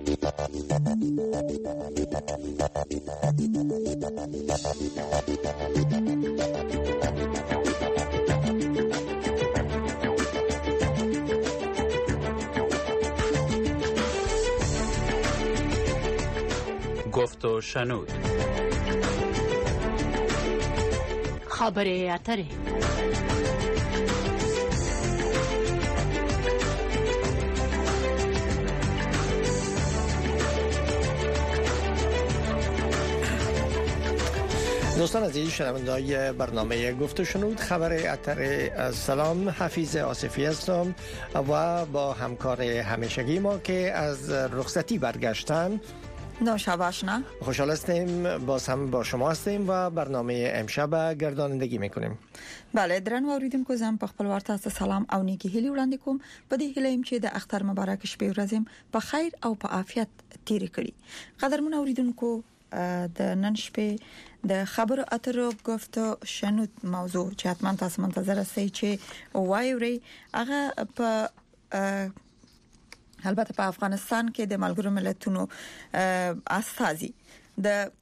گفت و شنود. خبره اتره. دوستان عزیز شنونده‌های برنامه گفت و شنود خبر اتر، سلام، حفیظ آصفی هستم و با همکار همیشگی ما که از رخصتی برگشتن نوشابه آشنا خوشحال هستیم باز هم با شما هستیم و برنامه امشب گردانندگی میکنیم. بله درن اوریدونکو زم په خپل ورته سلام او نیکی هلی وړاندې کوم. په دې هیله يم چې د اختر مبارک شپه ورځم په خیر او په عافیت تیر کړي. قدرمن اوریدونکو د نن شپه د خبرو اترو گفت و شنود موضوع چې حتما تاسو منتظر استئ چې وایوري هغه په البته په افغانستان کې د ملګرو ملتونو استازي د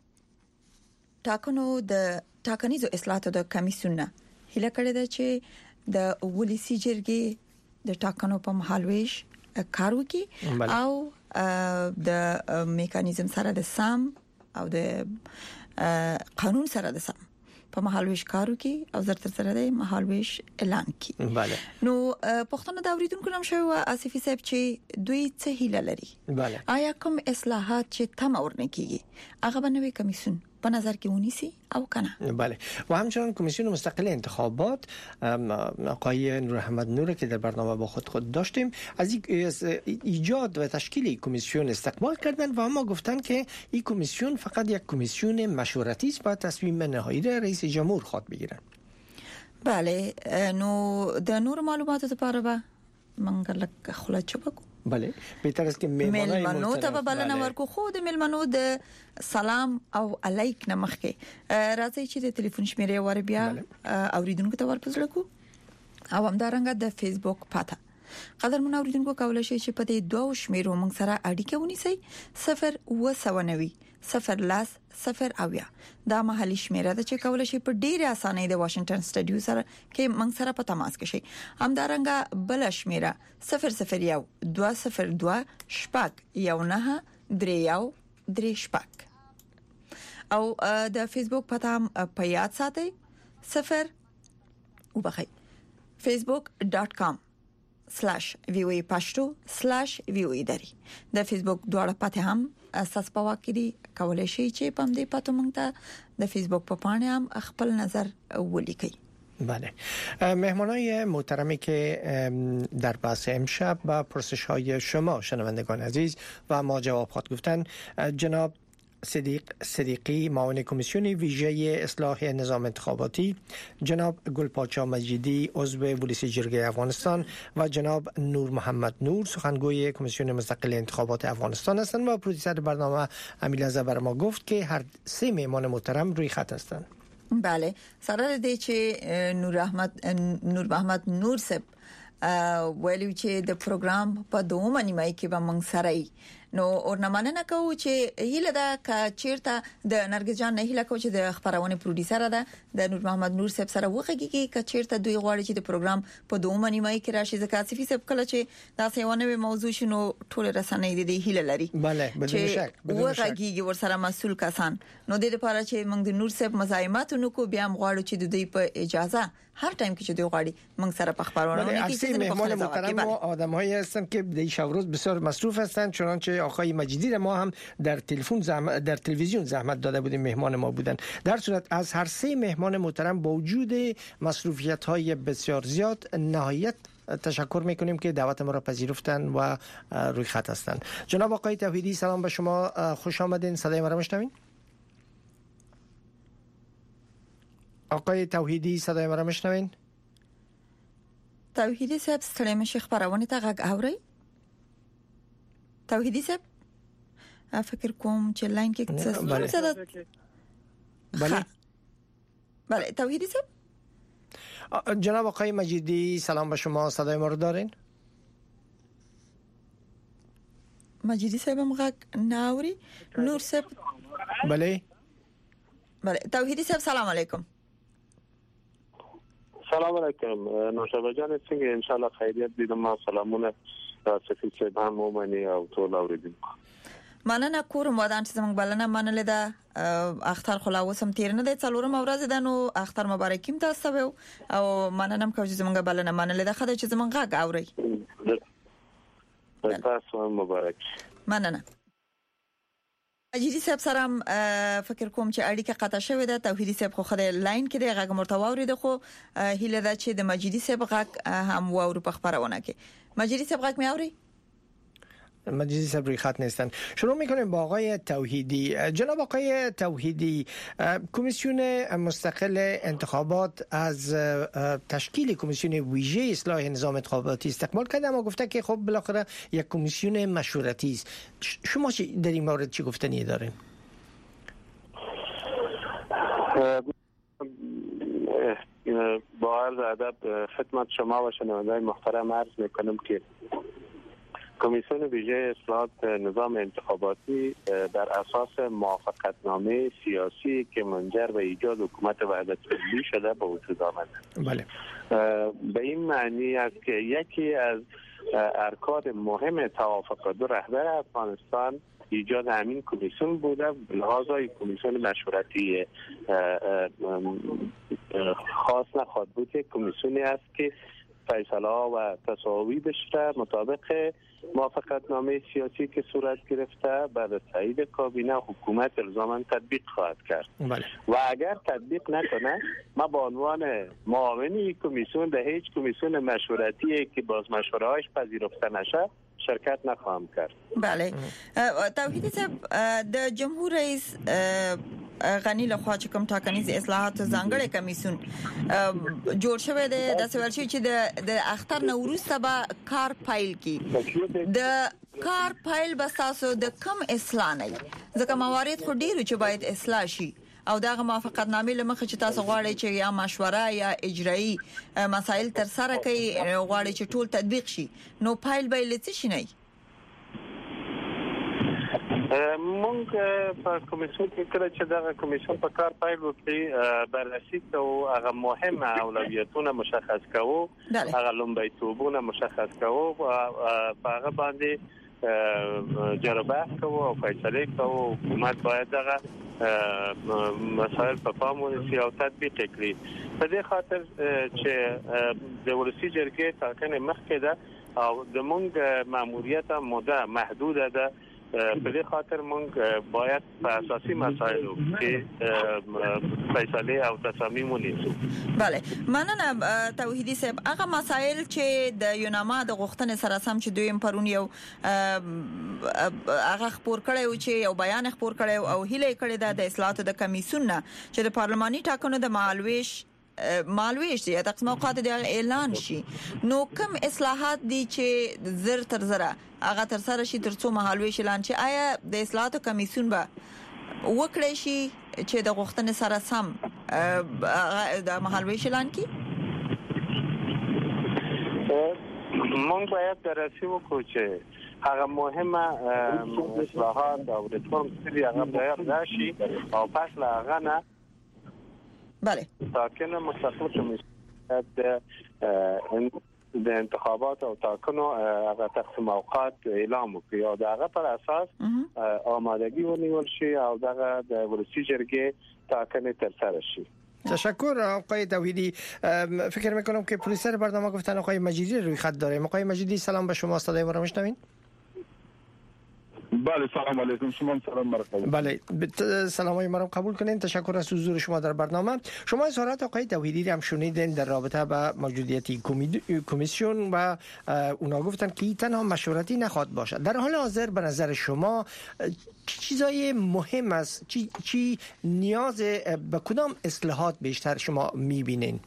ټاکنیزو اصلاحاتو د کمیسیون هله کړی دی چې د ولسی جرګې د ټاکنو په مهالويش کار وکړي او د میکانیزم سره د سم او د قانون سره د سم په مهالويش کارو کې او زرتر سره د مهالويش اعلان کی. بله. نو پښتون د اوریدونکو نوم شوی آصفی صاحب چې دوی څه هیله لري. بله. آیا کوم اصلاحات چې تم اورنه کیږي هغه بنوي کمیسیون په نظر کې ونیسي او کنه؟ بله. و همچنین کمیسیون مستقل انتخابات آقای نور احمد نور که در برنامه با خود داشتیم از ایجاد و تشکیل کمیسیون استقبال کردن و اما گفتن که این کمیسیون فقط یک کمیسیون مشورتی است و تصمیم نهایی را رئیس جمهور خواد بگیرن. بله. نو د نور معلوماتو لپاره به منګ لک خلاص وکړو. بله. بهتر است که ملمنو ته به بلنه ورکو. خو د ملمنو د سلام او علیک نمخ کې راځي چې د ټلیفون شمیره ور بیا اوریدونکو ته ورپزړه کو او همدارنګه د فیسبوک پاته قدرمن اوریدونکو کولای شي چې په دې دوه شمیرو موږ سره اړیکه ونیسي 0 0 اویا دا محلي شمیره ده چې کولای شي په ډیره اسانۍ د واشنگټن سټډیو سره کې موږ سره په تماس کې شي. همدارنګه بل شمیره 0 202 شپږ 19 3 3 شپږ او د فیسبوک پته هم په یاد ساتئ 0 وبخښئ facebook.com/voa pashto/voa dari د فیسبوک دواړه پته هم اساس په واکري کولای شي چې پم دې پته مونږ ته د فیسبوک په پاڼه هم خپل نظر ولیکئ. بله. مهمانای محترمی که در بحث امشب با پرسش‌های شما شنوندگان عزیز و ما جواب خواهد گفتن جناب صدیقی معاون کمیسیون ویژه اصلاح نظام انتخاباتی، جناب گلپاچا مجیدی عضو ولسی جرگه افغانستان و جناب نور محمد نور سخنگوی کمیسیون مستقل انتخابات افغانستان هستند و پرودوسر برنامه امیررضا بر ما گفت که هر سه مهمان محترم روی خط هستند. بله. سره دې چې نور محمد نور صاحب ویلو چې د پروګرام په دومره نیمه کې به موږ سره نو اورنمنه کوو چې هیله دا ک چیرته د نرګس جان نه هیله کوو چې د خبرونه پروډوسر ده د نور محمد نور صاحب سره وغږیږي ک چیرته دوی غواړي چې د پروګرام په دومره نیمه کې راشي ځکه آصفی صاحب کله چې دا سیونه موضوع شنو ټول رسنۍ د هیله لري. بله بدون شک وغږیږي ورسره مسول کسان نو د لپاره چې موږ د نور صاحب مزاحمت نکو بیا غواړو چې د دوی په اجازه هر ټایم کې چې دوی غواړي موږ سره په خبرونه کې چې مهمان محترم و آدم‌هایی هستند که در شب روز بسیار مصروف هستند چنانچه آقای مجیدی ما هم در تلویزیون زحمت داده بودیم مهمان ما بودن. در صورت از هر سه مهمان محترم با وجود مصروفیت‌های بسیار زیاد نهایت تشکر میکنیم که دعوت ما را پذیرفتن و روی خط هستند. جناب آقای توحیدی سلام به شما، خوش آمدین. صدای ما را میشنوین؟ آقای توحیدی صدای ما را میشنوین؟ توحیدی صاحب ستړی مشه خبرونه ته غږ اوري؟ توحیدی صاحب فکر کوم چې لاین کې څه بله توحیدی صاحب. جناب آقای مجیدی سلام به شما، صدای ما رو دارین؟ مجیدی صاحب مغاک ناوری نور صاحب بله توحیدی صاحب سلام علیکم. سلام علیکم نوشابه جان څنګه ان شاء الله خیریت دي. ما سلامونه صفی صاحب هم مومني او ټول اوریدونکو. مننه کورم ودان چې زموږ بلنه منلې ده. اختر خلاصم تیر نه دی څلورم ورځ ده نو اختر مبارکیم تاسو او مننه کوم چې زموږ بلنه منلې ده خدای چې زموږ غږ اوري. تاسو مبارک. مننه. مجیدی صاحب سره فکر کوم چې اړیکه قطع شوې ده. توحیدی صاحب خو خدای لاین کې دی غږ مرتواوري ده خو هیله ده چې د مجیدی صاحب غږ هم واورو په خبرونه کې. مجیدی صاحب غږ مې اوري؟ مجیدی صاحب روی خط نیستن. شروع میکنیم با آقای توحیدی. جناب آقای توحیدی، کمیسیون مستقل انتخابات از تشکیل کمیسیون ویژه اصلاح نظام انتخاباتی استقبال کرده اما گفته که خب بالاخره یک کمیسیون مشورتی است. شما در این مورد چی گفتنی دارین؟ با عرض ادب خدمت شما و شنوندگان محترم عرض میکنم که کمیسیون ویژه اصلاحات نظام انتخاباتی در اساس موافقتنامه سیاسی که منجر به ایجاد حکومت وحدت ملی شده به وجود آمده. بله. به این معنی است که یکی از ارکان مهم توافق دو رهبر افغانستان ایجاد همین کمیسیون بوده. لحاظا کمیسیون مشورتی خاص نخواهد بود. کمیسیونی است که فیصله ها و تصاوی بشه مطابق موافقتنامه سیاسی که صورت گرفته بعد از تایید کابینه حکومت الزاما تطبیق خواهد کرد. بله. و اگر تطبیق نکنه ما به عنوان معاونی کمیسیون در هیچ کمیسیون مشورتی که باز مشوره‌هاش پذیرفته نشه شرکت نخواهم کرد. بله. توحیدی صاحب د جمهور رئیس غنی له خوا چې کوم ټاکنیز اصلاحات ځانګړی کمیسیون جوړ شوی دی د سوالشي چې د اختر نه وروسته به کار پایل کی د کار پایل به تاسو د کم اصلاح نه ځکه موارد خو ډیرو چې باید اصلاح شي او دغه موافقتنامې لمخه چې تاسو غواړئ چې یا مشوره یا اجرایی مسائل تر سره کوي غواړئ چې ټول تطبیق شي نو پایل به لڅ شي نه. مونږ په کمیسیون کې کله چې دغه کمیسیون په کار پیل وکړي بررسي کوو هغه مهم اولویتونه مشخص کوو هغه لومړیتوبونه مشخص کوو په هغه باندې جربه کوو او فیصله کوو. حکومت باید دغه مسائل په پام ونیسي او تطبیق کړي. په دې خاطر چې د ولسی جرګې ټاکنې مخکې ده او د مونږ ماموریت مده محدوده ده. په دې خاطر مونږ باید په اساسي مسایلو کې فیصله او تصمیم ونیسو. بله مننه توحیدی صاحب. هغه مسایل چې د یوناما د غوښتنې سره سم چې دوی پرون یو هغه خبر کړی او چې یو بیان خبر کړی او هیله کړی د اصلاحاتو د کمیسیون نه چې د پارلماني ټاکنو د مالویش دی تقسیم اوقات د اعلان شي نو کوم اصلاحات دي چې زر تر زره هغه تر سره شي تر څو مالویش اعلان شي آیا د اصلاحاتو کمیسیون به وکړي شي چې د غوښتنې سره سم د مالویش اعلان کی؟ مونږ باید بررسي وکړو چې هغه مهمه اصلاحات او ریفورم چې هغه باید راشي او پس لا هغه نه بله تاکنه مستقل کمیسیون د انتخابات او تاکنو هغه تقسیم اوقات اعلام وکړي او دغه پر اساس آمادگی ونیول شي او دغه د ولسی جرګې تاکنه تر سره شي. تشکر آقای توحیدی. فکر میکنم که پرویسر برنامه گفتن آقای مجیدی روی خط داریم. آقای مجیدی سلام به شما. صدای ما رو میشنوین؟ بله سلام علیکم. شما سلام مرحبا. بله سلامای ما رو قبول کنین. تشکر از حضور شما در برنامه. شما اظهارات آقای توحیدی هم شنیدین در رابطه با موجودیت کمیسیون و اونا گفتن که تنها مشورتی نخواهد باشد. در حال حاضر به نظر شما چیزای مهم است؟ چی نیاز به کدام اصلاحات بیشتر شما میبینین؟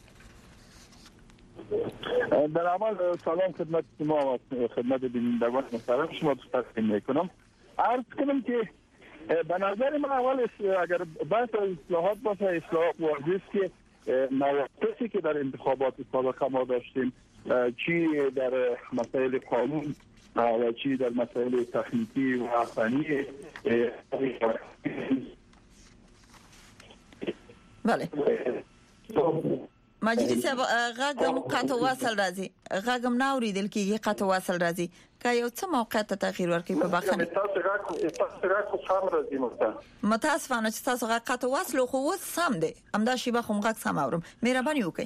در اول سلام خدمت شما و خدمت بینندگان محترم شما تقدیم میکنم. عرض کنم که به نظر من اول اگر بحث اصلاحات باشه اصلاحات واضح است که نواقصی که در انتخابات سابقه ما داشتیم چی در مسائل قانون و چی در مسائل تکنیکی و افغانی. بله مجیدی صاحب غاګم قطع واصل راځي غاګم ناوریدل کیږي قطع واصل راځي که یو څه موقع ته تغییر ورکړي په بخښنه تاسو راکو سم راځي متاسفانه چې تاسو غاګ قطع واصل خو وس سم دی همدا شی به کوم غاګ سم اورم مهرباني وکړئ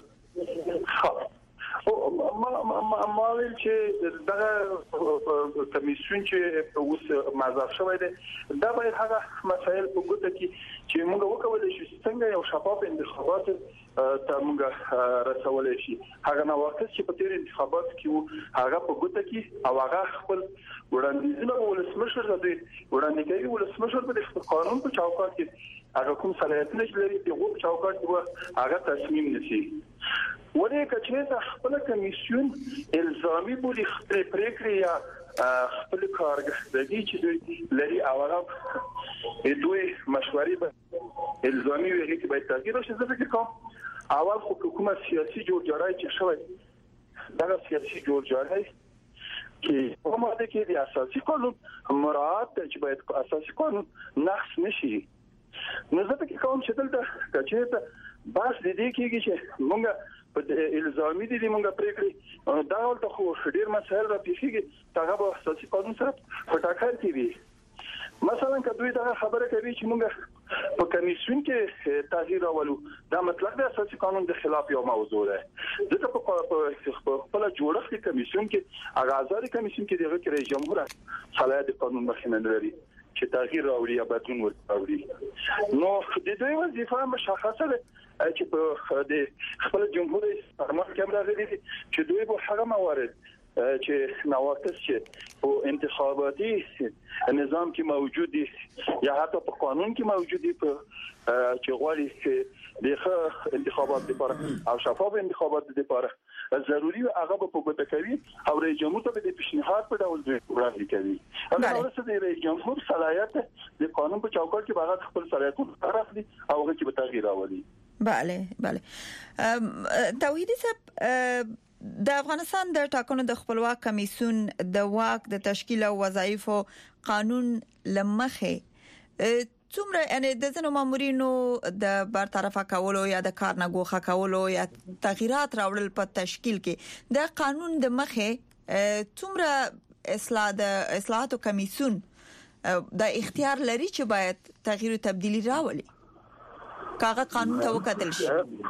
ما ویل چې دغه کمیسیون چې اوس مازه شوی دی دا باید هغه مسایل په ګوته کې چې موږ وکولای شو څنګه یو شفاف انتخابات ته موږ رسولای شي هغه نو وخت چې په تیر انتخابات کې هغه په ګوته کې او هغه خپل وړاندیزونه ولسمشر د وړاندې کوي ولسمشر په قانون په چوکاټ کې هغه کوم صلاحیتونه لري د غوښ چوکاټ کې هغه تصمیم نیسي ولې کچې خپل کمیسیون الزامي بولی خپل پریکړه یا خپل کارګردګي چې دوی لري او هغه دوی مشورې به الزامي وي چې باید تغییر شي زه فکر کوم اول خو حکومت سیاسي جوړجاړی چې شوی دا سیاسي جوړجاړی کې په ماده کې د اساسي قانون مراعات چې باید اساسي قانون نقض نشي نو زه فکر کوم چې دلته کچې بس د دې کېږي چې موږ په الزامي دي موږ پریکړې دا ولته خو ډیر مسایل را پیښیږي هغه به اساسي قانون سره په ټاکر کې وي مثلا کدوې دا خبره کوي چې موږ په کمیسیون کې تغییر راولو دا مطلب د اساسي قانون د خلاف یو موضوع ده ځکه په خپل جوړښت کې کمیسیون کې اغازاري کمیسیون کې دغه کې رئیس جمهور صلاحیت قانون مخینه لري چې تغییر راوړي یا بدلون ورکړي نو د دوی وظیفه مشخصه ده چې په د خپل جمهور فرمان کې راغلي چې دوی به هغه موارد چې نواقص چې په انتخاباتي نظام کې موجود دي یا حتی په قانون کې موجود دي په چې غواړي د انتخابات لپاره او شفاف انتخابات لپاره ضروري هغه په ګوته کوي او رئیس جمهور ته د پیشنهاد په ډول وړاندې کوي هغه ورسره د رئیس جمهور صلاحیت د قانون په چوکاټ کې هغه خپل صلاحیتونه راخلي او هغه کې به تغییر راولي بله توحیدی صاحب د افغانستان د ټاکنو د خپلواک کمیسیون د واک د تشکیل او وظایف قانون لمخه څومره یعنی د ځینو مامورینو د برطرفه کولو یا د کار نه ګوښه کولو یا تغیرات راوړل په تشکیل کې د قانون د مخه څومره اصلاحاتو کمیسیون د اختیار لري چې باید تغییر او تبدیلی راولي کاغه قانون ته وکتل شي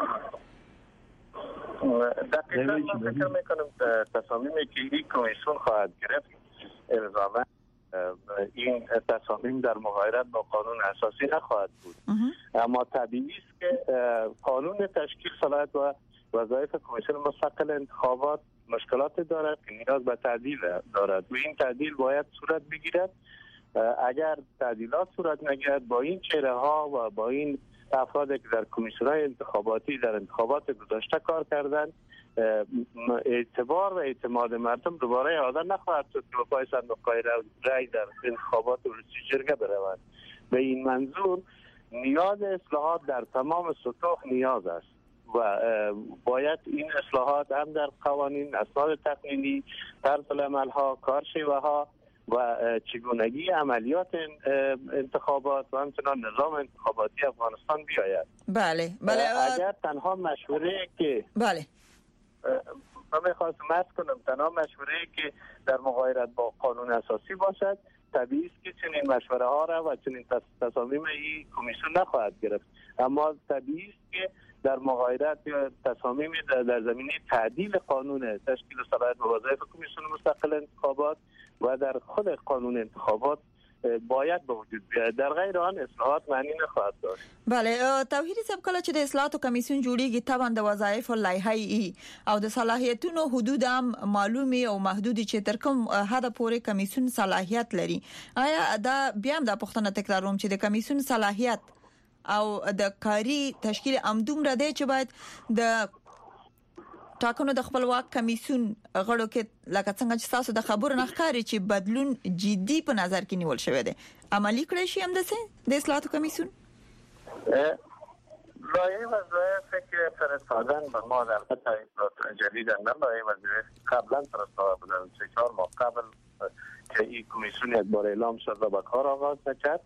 دقیقاً من فکر میکنم تصامیمی که این کمیسیون خواهد گرفت الزاما این تصامیم در مغایرت با قانون اساسی نخواهد بود اما طبیعی است که قانون تشکیل صلاحیت و وظایف کمیسیون مستقل انتخابات مشکلات دارد که نیاز به تعدیل دارد و این تعدیل باید صورت بگیرد اگر تعدیلات صورت نگیرد با این چهره ها و با این افرادی که در کمیسیون‌های انتخاباتی در انتخابات گذشته کار کردند اعتبار و اعتماد مردم دوباره اعاده نخواهد شد که به پای صندوق‌های رای در انتخابات ریاسی جرگه برود. به این منظور نیاز اصلاحات در تمام سطوح نیاز است و باید این اصلاحات هم در قوانین، اسناد تقنینی، طرز العمل‌ها، کارشیوه‌ها و چگونگی عملیات انتخابات و همچنان نظام انتخاباتی افغانستان بیاید. بله اگر تنها مشوره که من می‌خواستم عرض کنم تنها مشوره که در مغایرت با قانون اساسی باشد طبیعی است که چنین مشوره ها را و چنین تصامیم این کمیسیون نخواهد گرفت اما طبیعی است که در مغایرت یا تصامیم در زمینه تعدیل قانون تشکیل صلاحیت و وظایف کمیسیون مستقل انتخابات و در خود قانون انتخابات باید به وجود بیاید در غیر آن اصلاحات معنی نخواهد داشت. بله توحیدی صاحب کله چې د اصلاحاتو کمیسیون جوړیږي طبعا د وظایف لایحه او د صلاحیتونو حدود هم معلومي او محدودي چې تر کوم حد پورې کمیسیون صلاحیت لري آیا دا بیا هم د پښتنه تکراروم چې د کمیسیون صلاحیت او د کاری تشکیل امدوم را دی چې باید د ټاکنو د خپلواک کمیسیون غړو کې لکه څنګه چې تاسو د خبرو نخکاری چې بدلون جدي په نظر کې نیول شوی دی عملی کړی شي هم د اصلاحاتو کمیسیون لایحه وظایف که فرستادن به ما در اصلاحات جدید نه لایحه وظایف قبلا فرستاده بودن 3-4 ماه قبل که این کمیسیون یک بار اعلام شد و به کار آغاز کرد.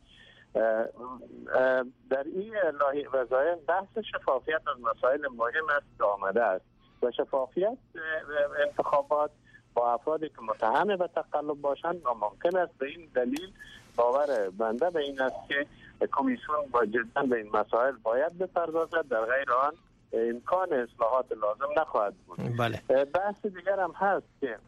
در این وظایف بحث شفافیت از مسائل مهم است که آمده است و شفافیت انتخابات با افرادی که متهم به تقلب باشند ناممکن است. به این دلیل باور بنده به این است که کمیسیون با جدا به این مسائل باید بپردازد، در غیر آن امکان اصلاحات لازم نخواهد بود. بله. بحث دیگر هم هست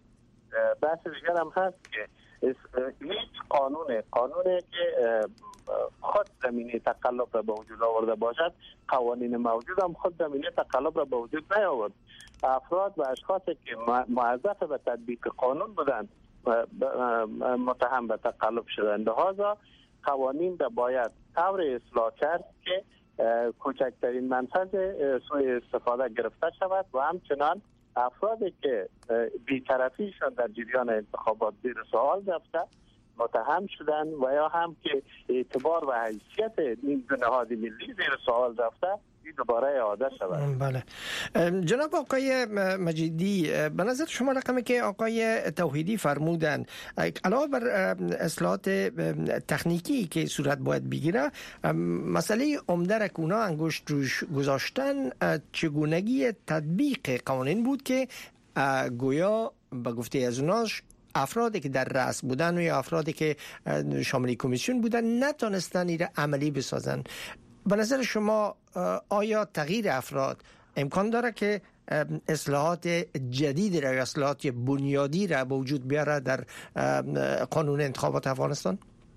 که هیچ قانونی که خود زمینه تقلب را به وجود آورده باشد، قوانین موجود هم خود زمینه تقلب را به وجود نیاورد. افراد و اشخاصی که موظف به تطبیق قانون بودند متهم به تقلب شدند. لذا قوانین را باید طور اصلاح کرد که کوچکترین منفذ سوء استفاده گرفته شود و همچنان افرادی که بی‌طرفیشان در جریان انتخابات زیر سوال رفته متهم شدن و یا هم که اعتبار و حیثیت این نهاد ملی زیر سوال رفته این دوباره اعاده شود. بله. جناب آقای مجیدی، به نظر شما رقمی که آقای توحیدی فرمودن علاوه بر اصلاحات تکنیکی که صورت باید بگیره، مسئله عمده را که اونا انگشت روش گذاشتن چگونگی تطبیق قوانین بود که گویا به گفته از اوناش افرادی که در رأس بودن و یا افرادی که شامل کمیسیون بودن نتونستن این عملی بسازن. به نظر شما آیا تغییر افراد امکان داره که اصلاحات جدید را یا اصلاحات بنیادی را به وجود بیاره در قانون انتخابات افغانستان؟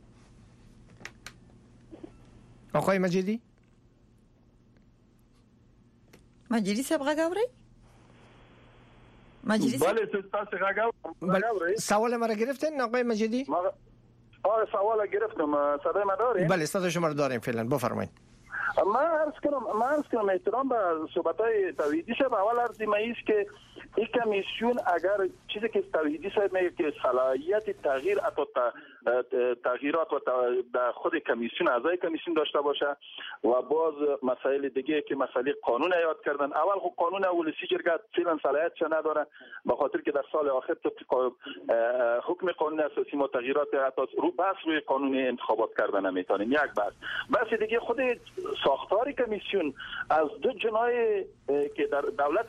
آقای مجیدی صاحب غاوري بله تاسو غاوري سوال مرا گرفتین آقای مجیدی؟ سوال گرفتم. صدای ما دارین؟ بله صدای شما رو داریم فعلا، بفرمایید. ما عرض کنم احترام به صحبت‌های توحیدی صاحب. اول عرض است که این کمیسیون اگر چیزی که توحیدی صاحب میگه که صلاحیت تغییر تغییرات و در خود کمیسیون اعضای کمیسیون داشته باشه و باز مسائل دیگه که مسئله قانون یاد کردن. اول خب قانون اولسی جرگه فعلا صلاحیتش نداره به خاطر که در سال آخر حکم قانون اساسی ما تغییرات روی قانون انتخابات کردن نمیتونیم. یک بحث دیگه خود ساختار کمیسیون از دو جناح که در دولت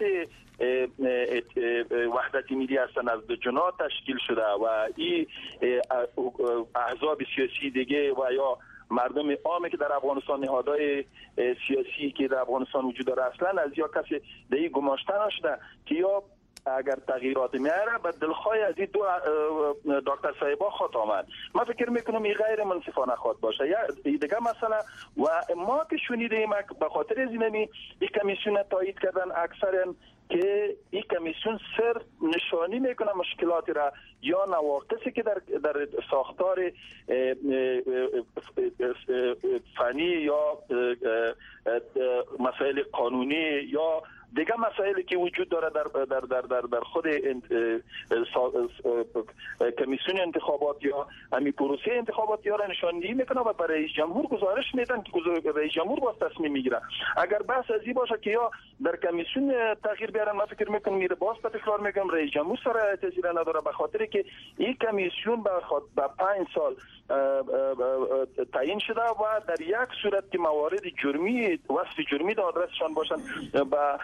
وحدت ملی هستن از دو جناح تشکیل شده و این احزاب سیاسی دیگه و یا مردم عامی که در افغانستان نهادهای سیاسی که در افغانستان وجود داره اصلا از یا کسی دیگه گماشته نشده که یا اگر تغییرات میاره به دلخواه از این دو دکتر صاحبا خط آمد. من فکر میکنم این غیر منصفانه خود باشه. یا دیگه مثلا و ما که شنیدیم به خاطر از این کمیسیون تایید کردن اکثرا که این کمیسیون صرف نشانی میکنه مشکلاتی را یا نواقصی که در ساختار فنی یا مسائل قانونی یا دیگه مسائلی که وجود داره در خود کمیسیون انتخابات یا امی پروسه انتخابات یا را نشاندهی میکنه و برای رئیس جمهور گزارش میدن که رئیس جمهور باز تصمیم میگیره. اگر بحث از این باشه که یا در کمیسیون تغییر بیارن، من فکر میکنم میره باز به تکرار میگم رئیس جمهور سر تاثیر نداره به خاطر که این کمیسیون به 5 سال تعیین شده و در یک صورت که موارد جرمی وصف جرمی در آدرسشان باشن با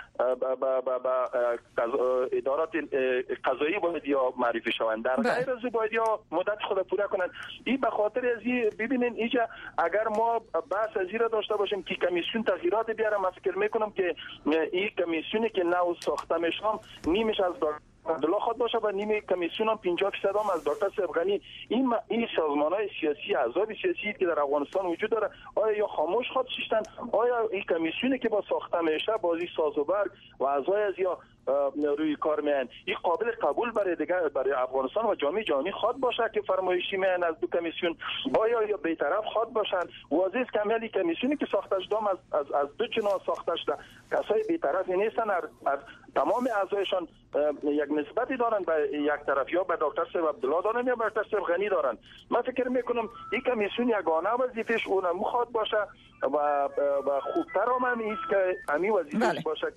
ادارات قضایی باید یا معرفی شوند. در غیر از باید یا مدت خود پوره کنند. این به خاطر از این ببینین اینجا اگر ما بحث از این را داشته باشیم که کمیسیون تغییرات بیاره، من فکر میکنم که این کمیسیونی که نو ساخته میشم نیمش از عبدالله خود باشه و نیمه کمیسیون هم 50% هم از دکتر صاحب غنی. این سازمان‌های سیاسی احزاب سیاسی که در افغانستان وجود داره آیا یا خاموش خود شدن، آیا این کمیسیونی که با ساخته میشه بازی ساز و برگ و اعضای از یا روی کار میان این قابل قبول برای افغانستان و جامعه جهانی خود باشه که فرمایشی میان از دو کمیسیون آیا یا بی‌طرف خود باشن. واضح است که عملی کمیسیونی که ساخته شده از دو جناح ساخته شده، کسای بی‌طرفی نیستن، از تمام اعضایشان یک نسبتی دارن به یک طرف، یا به دکتر صاحب عبدالله دارن یا به دکتر صاحب غنی دارن. من فکر میکنم این کمیسیون یگانه وظیفش اون مخاط باشه و خوبتر هم است که همین وظیفش باشه که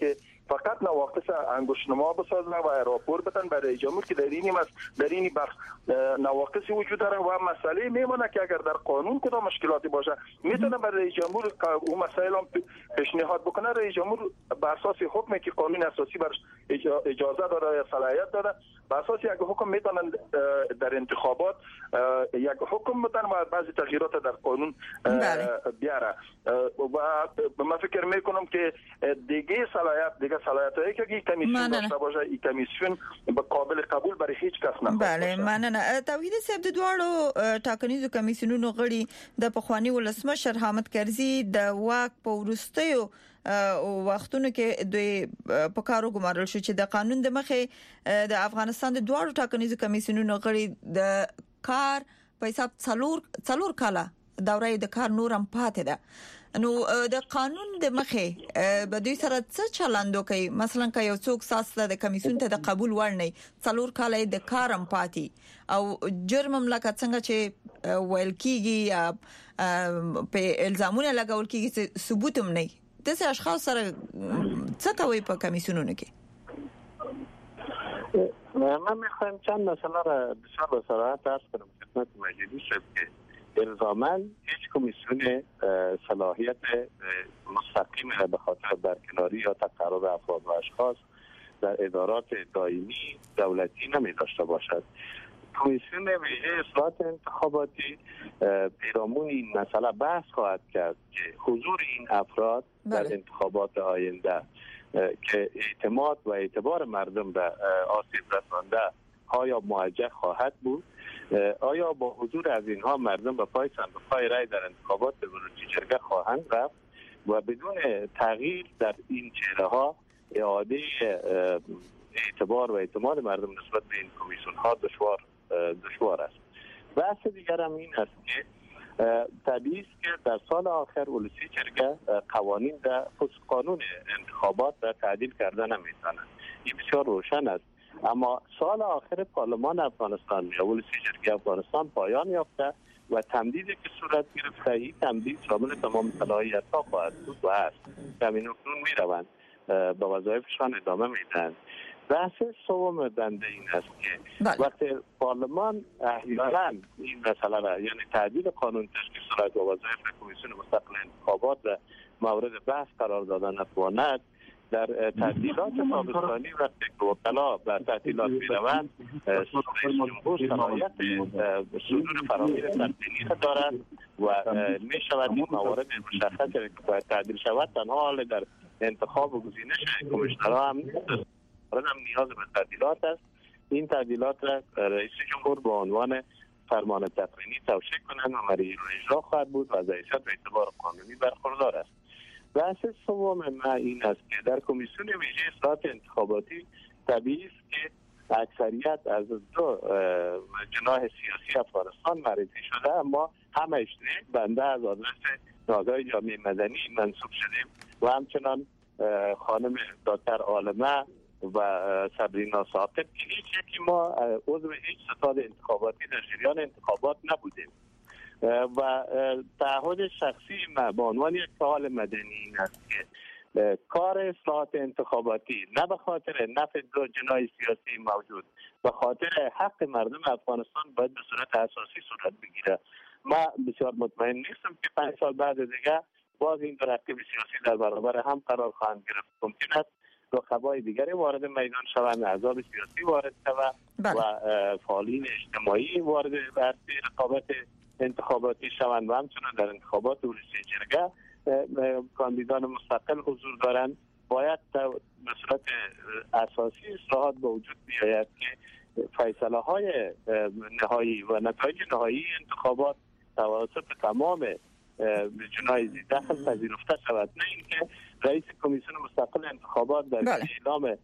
فقط نواقص انگشت‌نما بسازن و راپور بدن برای رئیس جمهور که در این بخش نواقصی وجود داره و مسئله میمونه که اگر در قانون کدام مشکلاتی باشه میتونه برای رئیس جمهور اون مسائل هم پیشنهاد بکنه. رئیس جمهور بر اساس حکمی که قانون اساسی برش اجازه داره یا صلاحیت داره بر اساس یک حکم میتونن در انتخابات یک حکم بدن و بعضی تغییرات در قانون بیاره و من فکر میکنم که دیگه صلاحیتایی که کمیسیون داشته باشه این کمیسیون به قابل قبول برای هیچ کس نه. بله مننه. توحید صاحب د دواړو ټاکنیزو کمیسیونونو غړي د پخوانی ولسمشر حامد کرزي د واک په وروستیو وختونو کې دوی په کارو ګمارل شو چې د قانون د مخې د افغانستان د دواړو ټاکنیزو کمیسیونونو غړي د کار په حساب څلور کاله دوره د کار نورم پاتې ده. نو د قانون د مخې به دوی سره څه چلند کوي؟ مثلا که یو څوک ساسله د کمیسیون ته د قبول وړ نه څلور کاله د کارم پاتې او جرم مملکت څنګه چې ویل کیږي یا په الزامونه لګول کیږي ثبوت هم نه د څه اشخاص سره څه کوي په کمیسیونونو کې؟ من میخوایم چند مسئله را بسیار با صراحت عرض کنم خدمت مجلس که الزاماً هیچ کمیسیون صلاحیت مستقیم به خاطر برکناری یا تقرر افراد و اشخاص در ادارات دائمی دولتی نمی داشته باشد. کمیسیون ویژه اصلاحات انتخاباتی پیرامون این مسئله بحث خواهد کرد که حضور این افراد در انتخابات آینده که اعتماد و اعتبار مردم به آسیب رسانده آیا موجه خواهد بود، آیا با حضور از اینها مردم به پای صندوق‌های رای در انتخابات به ورودی جرگه خواهند رفت و بدون تغییر در این چهره‌ها اعاده اعتبار و اعتماد مردم نسبت به این کمیسیون‌ها دشوار است. بحث دیگر هم این است که طبیعی است که در سال آخر ولسی جرگه قوانین در قانون انتخابات را تعدیل کرده نمی‌تواند. این بسیار روشن است. اما سال آخر پارلمان افغانستان یا ولسی جرگه افغانستان پایان یافته و تمدیدی که صورت گرفته این تمدید شامل تمام صلاحیت‌ها خواهد بود و است. همین اکنون می‌روند به وظایفشان ادامه میدن. بحث سوم بنده این است که وقتی پارلمان احیانا این مسئله را یعنی تعدیل قانون تشکیل صلاحیت و وظایف کمیسیون مستقل انتخابات را مورد بحث قرار دادن نتواند، در تعطیلات تابستانی وقتی که وکلا بر تعطیلات می‌روند رئیس جمهور صلاحیت صدور فرامین تقدیمی دارد و می‌شود این موارد مشخص که باید تعدیل شود تنها حال در انتخاب و گزینش کمیشنرها هم نیست، هم نیاز به تعدیلات است. این تعدیلات را رئیس جمهور به عنوان فرمان تقنینی توشیح کنند و مری اجرا خواهد بود و از حیثیت و اعتبار قانونی برخوردار است. بحث سوم ما این است که در کمیسیون ویژه اصلاحات انتخاباتی طبیعی است که اکثریت از دو جناح سیاسی افغانستان معرفی شده، اما همه بنده از آدرس نهادهای جامعه مدنی منصوب شدیم و همچنان خانم دکتر عالمه و صبرینا ثاقب که هیچ یکی ما عضو هیچ ستاد انتخاباتی در جریان انتخابات نبودیم و تعهد شخصی ما به عنوان یک فعال مدنی این است که کار اصلاحات انتخاباتی نه به خاطر نفع دو جناح سیاسی موجود، به خاطر حق مردم افغانستان باید به صورت اساسی صورت بگیره. ما بسیار مطمئن نیستم که 5 سال بعد دیگه باز این دو رقیب سیاسی در برابر هم قرار خواهند گرفت. ممکن است رقبای دیگری وارد میدان شوند، احزاب سیاسی وارد شوند و فعالین اجتماعی وارد رقابت انتخاباتی شوند و همچنان در انتخابات ولسی جرگه کاندیدان مستقل حضور دارند. باید به صورت اساسی اصلاحات به وجود بیاید که فیصله های نهایی و نتایج نهایی انتخابات توسط تمام جناح داخل پذیرفته شود، نه اینکه رئیس کمیسیون مستقل انتخابات در اعلام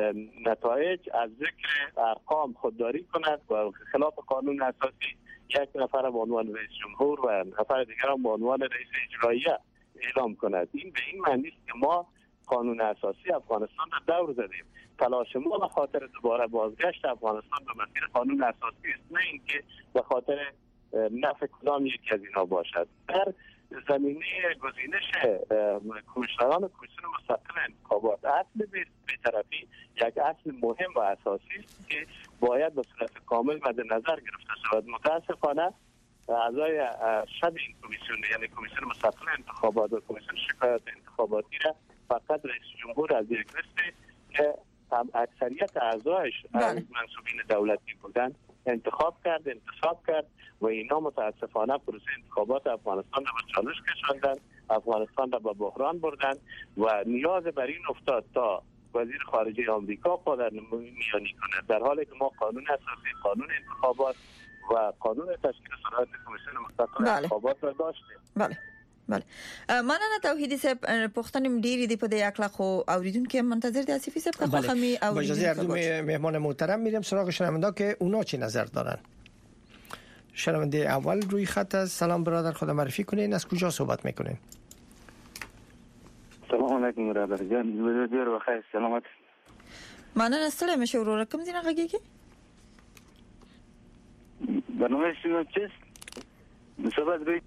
نتایج از ذکر ارقام خودداری کند و خلاف قانون اساسی یک نفر به عنوان رئیس جمهور و نفر دیگر به عنوان رئیس اجراییه اعلام کند. این به این معنی است که ما قانون اساسی افغانستان را دور زدیم. تلاش ما به خاطر دوباره بازگشت افغانستان به مسیر قانون اساسی است، نه اینکه به خاطر نفع کدام یکی از اینا باشد. در زمینه گزینش کمیشنران کمیسیون مستقل انتخابات اصل بی‌طرفی یک اصل مهم و اساسی است که باید به صورت کامل مد نظر گرفته شود. متاسفانه اعضای شب این کمیسیون یعنی کمیسیون مستقل انتخابات و کمیسیون شکایات انتخاباتی را فقط رئیس جمهور از یک لیست که اکثریت اعضایش منصوبین دولتی بودند انتخاب کرد و اینا متاسفانه پروسه انتخابات افغانستان را به چالش کشاندند، افغانستان را به بحران بردند و نیاز بر این افتاد تا وزیر خارجه آمریکا پادر میانی کند، در حالی که ما قانون اساسی، قانون انتخابات و قانون تشکیل صلاحیت کمیسیون مستقل انتخابات را داشتیم. بله. مننه توحیدی صاحب پښتنم ډیری دی په دې اکلا خو اوریدونکو منتظر دي اسفی صاحب خو خمی با اجازه اردو مهمان محترم میریم سراغ شنوندا که اونا چی نظر دارن. شنونده اول روی خط از سلام برادر، خدا معرفی کنین، از کجا صحبت میکنین؟ سلام علیکم برادر جان، بخیر و خیر سلامت. مننه ستړی مشه ورور کوم دینه غږیږي؟ برنامه شنو چیست؟ صحبت بی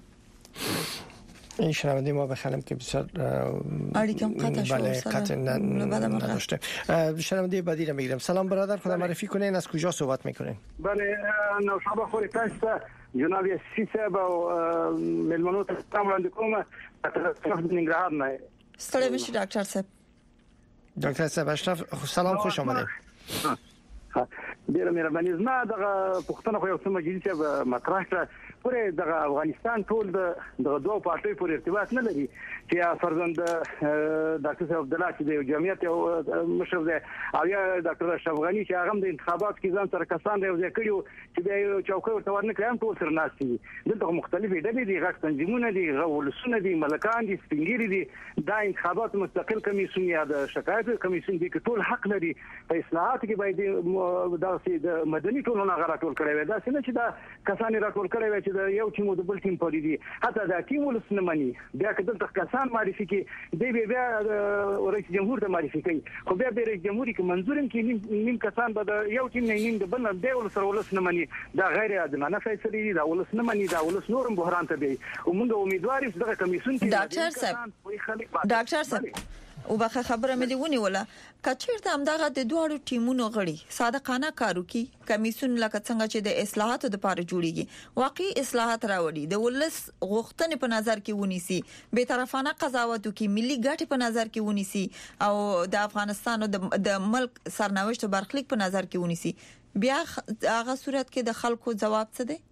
این شنونده ما بخوانم که بسیار آلیکم قطع شد. بله قطع نداشته. شنونده بعدی را میگیرم. سلام برادر، خدا معرفی کنین، از کجا صحبت میکنین؟ بله نوشابه خوری تاسو جناب سی صاحب او ملمنو ته سلام وړاندې کوم. اشرف ننګرهار نه. ستړي مشي ډاکټر صاحب. ډاکټر صاحب اشرف سلام، خوش آمدید. ډیره مهرباني. زما دغه پښتنه خو یو څه مجلس مطرح کړ پورې د افغانستان ټول د دوه پارټي پورې ارتباط نه لري چې فرزند ډاکټر صاحب عبدالله چې د جمعیت او مشر دی او یا ډاکټر اشرف غنی چې هغه د انتخابات کې ځان سره کسان دی ځکه چې د چوکۍ ورته ورنه کړم ټول سره ناس دي. دلته مختلفې ډلې دي، غږ تنظیمونه دي، غولسونه دي، ملکان دي، سپینګری دي. دا انتخابات مستقل کمیسیون یا د شکایت کمیسیون دي چې ټول حق لري په اصلاحات کې باید د مدني ټولنه غراټول کړي وي. دا څنګه چې دا کسان راټول کړي وي چې یو ټیم د بل ټیم پوری دي، حتی دا ټیم ولسنه مانی بیا کله د کسان معرفي کې دی بیا رئیس جمهور ته معرفي کوي، خو بیا رئیس جمهور کې منظورم کې نیم کسان به یو ټیم نه نیم د بل دی ولسنه مانی. دا غیر عادلانه فیصله دي، دا ولسنه مانی، دا ولس نورم بحران ته دی. او موږ امیدوار یو دغه کمیسیون کې ډاکټر صاحب او بخه خبره مې دی ونیوله کچیرته همدغه د دوه ټیمونو غړي صادقانه کارو کی کمیسیون لکه څنګه چې د اصلاحاتو لپاره جوړیږي واقعي اصلاحات راوړي، د ولس غوښتنې په نظر کې ونیسي، به طرفانه قضاوت وکړي، ملي ګټې په نظر کې ونیسي او د افغانستان او د ملک سرنوشت او برخلیک په نظر کې ونیسي، بیا هغه صورت کې د خلکو جواب څه دی؟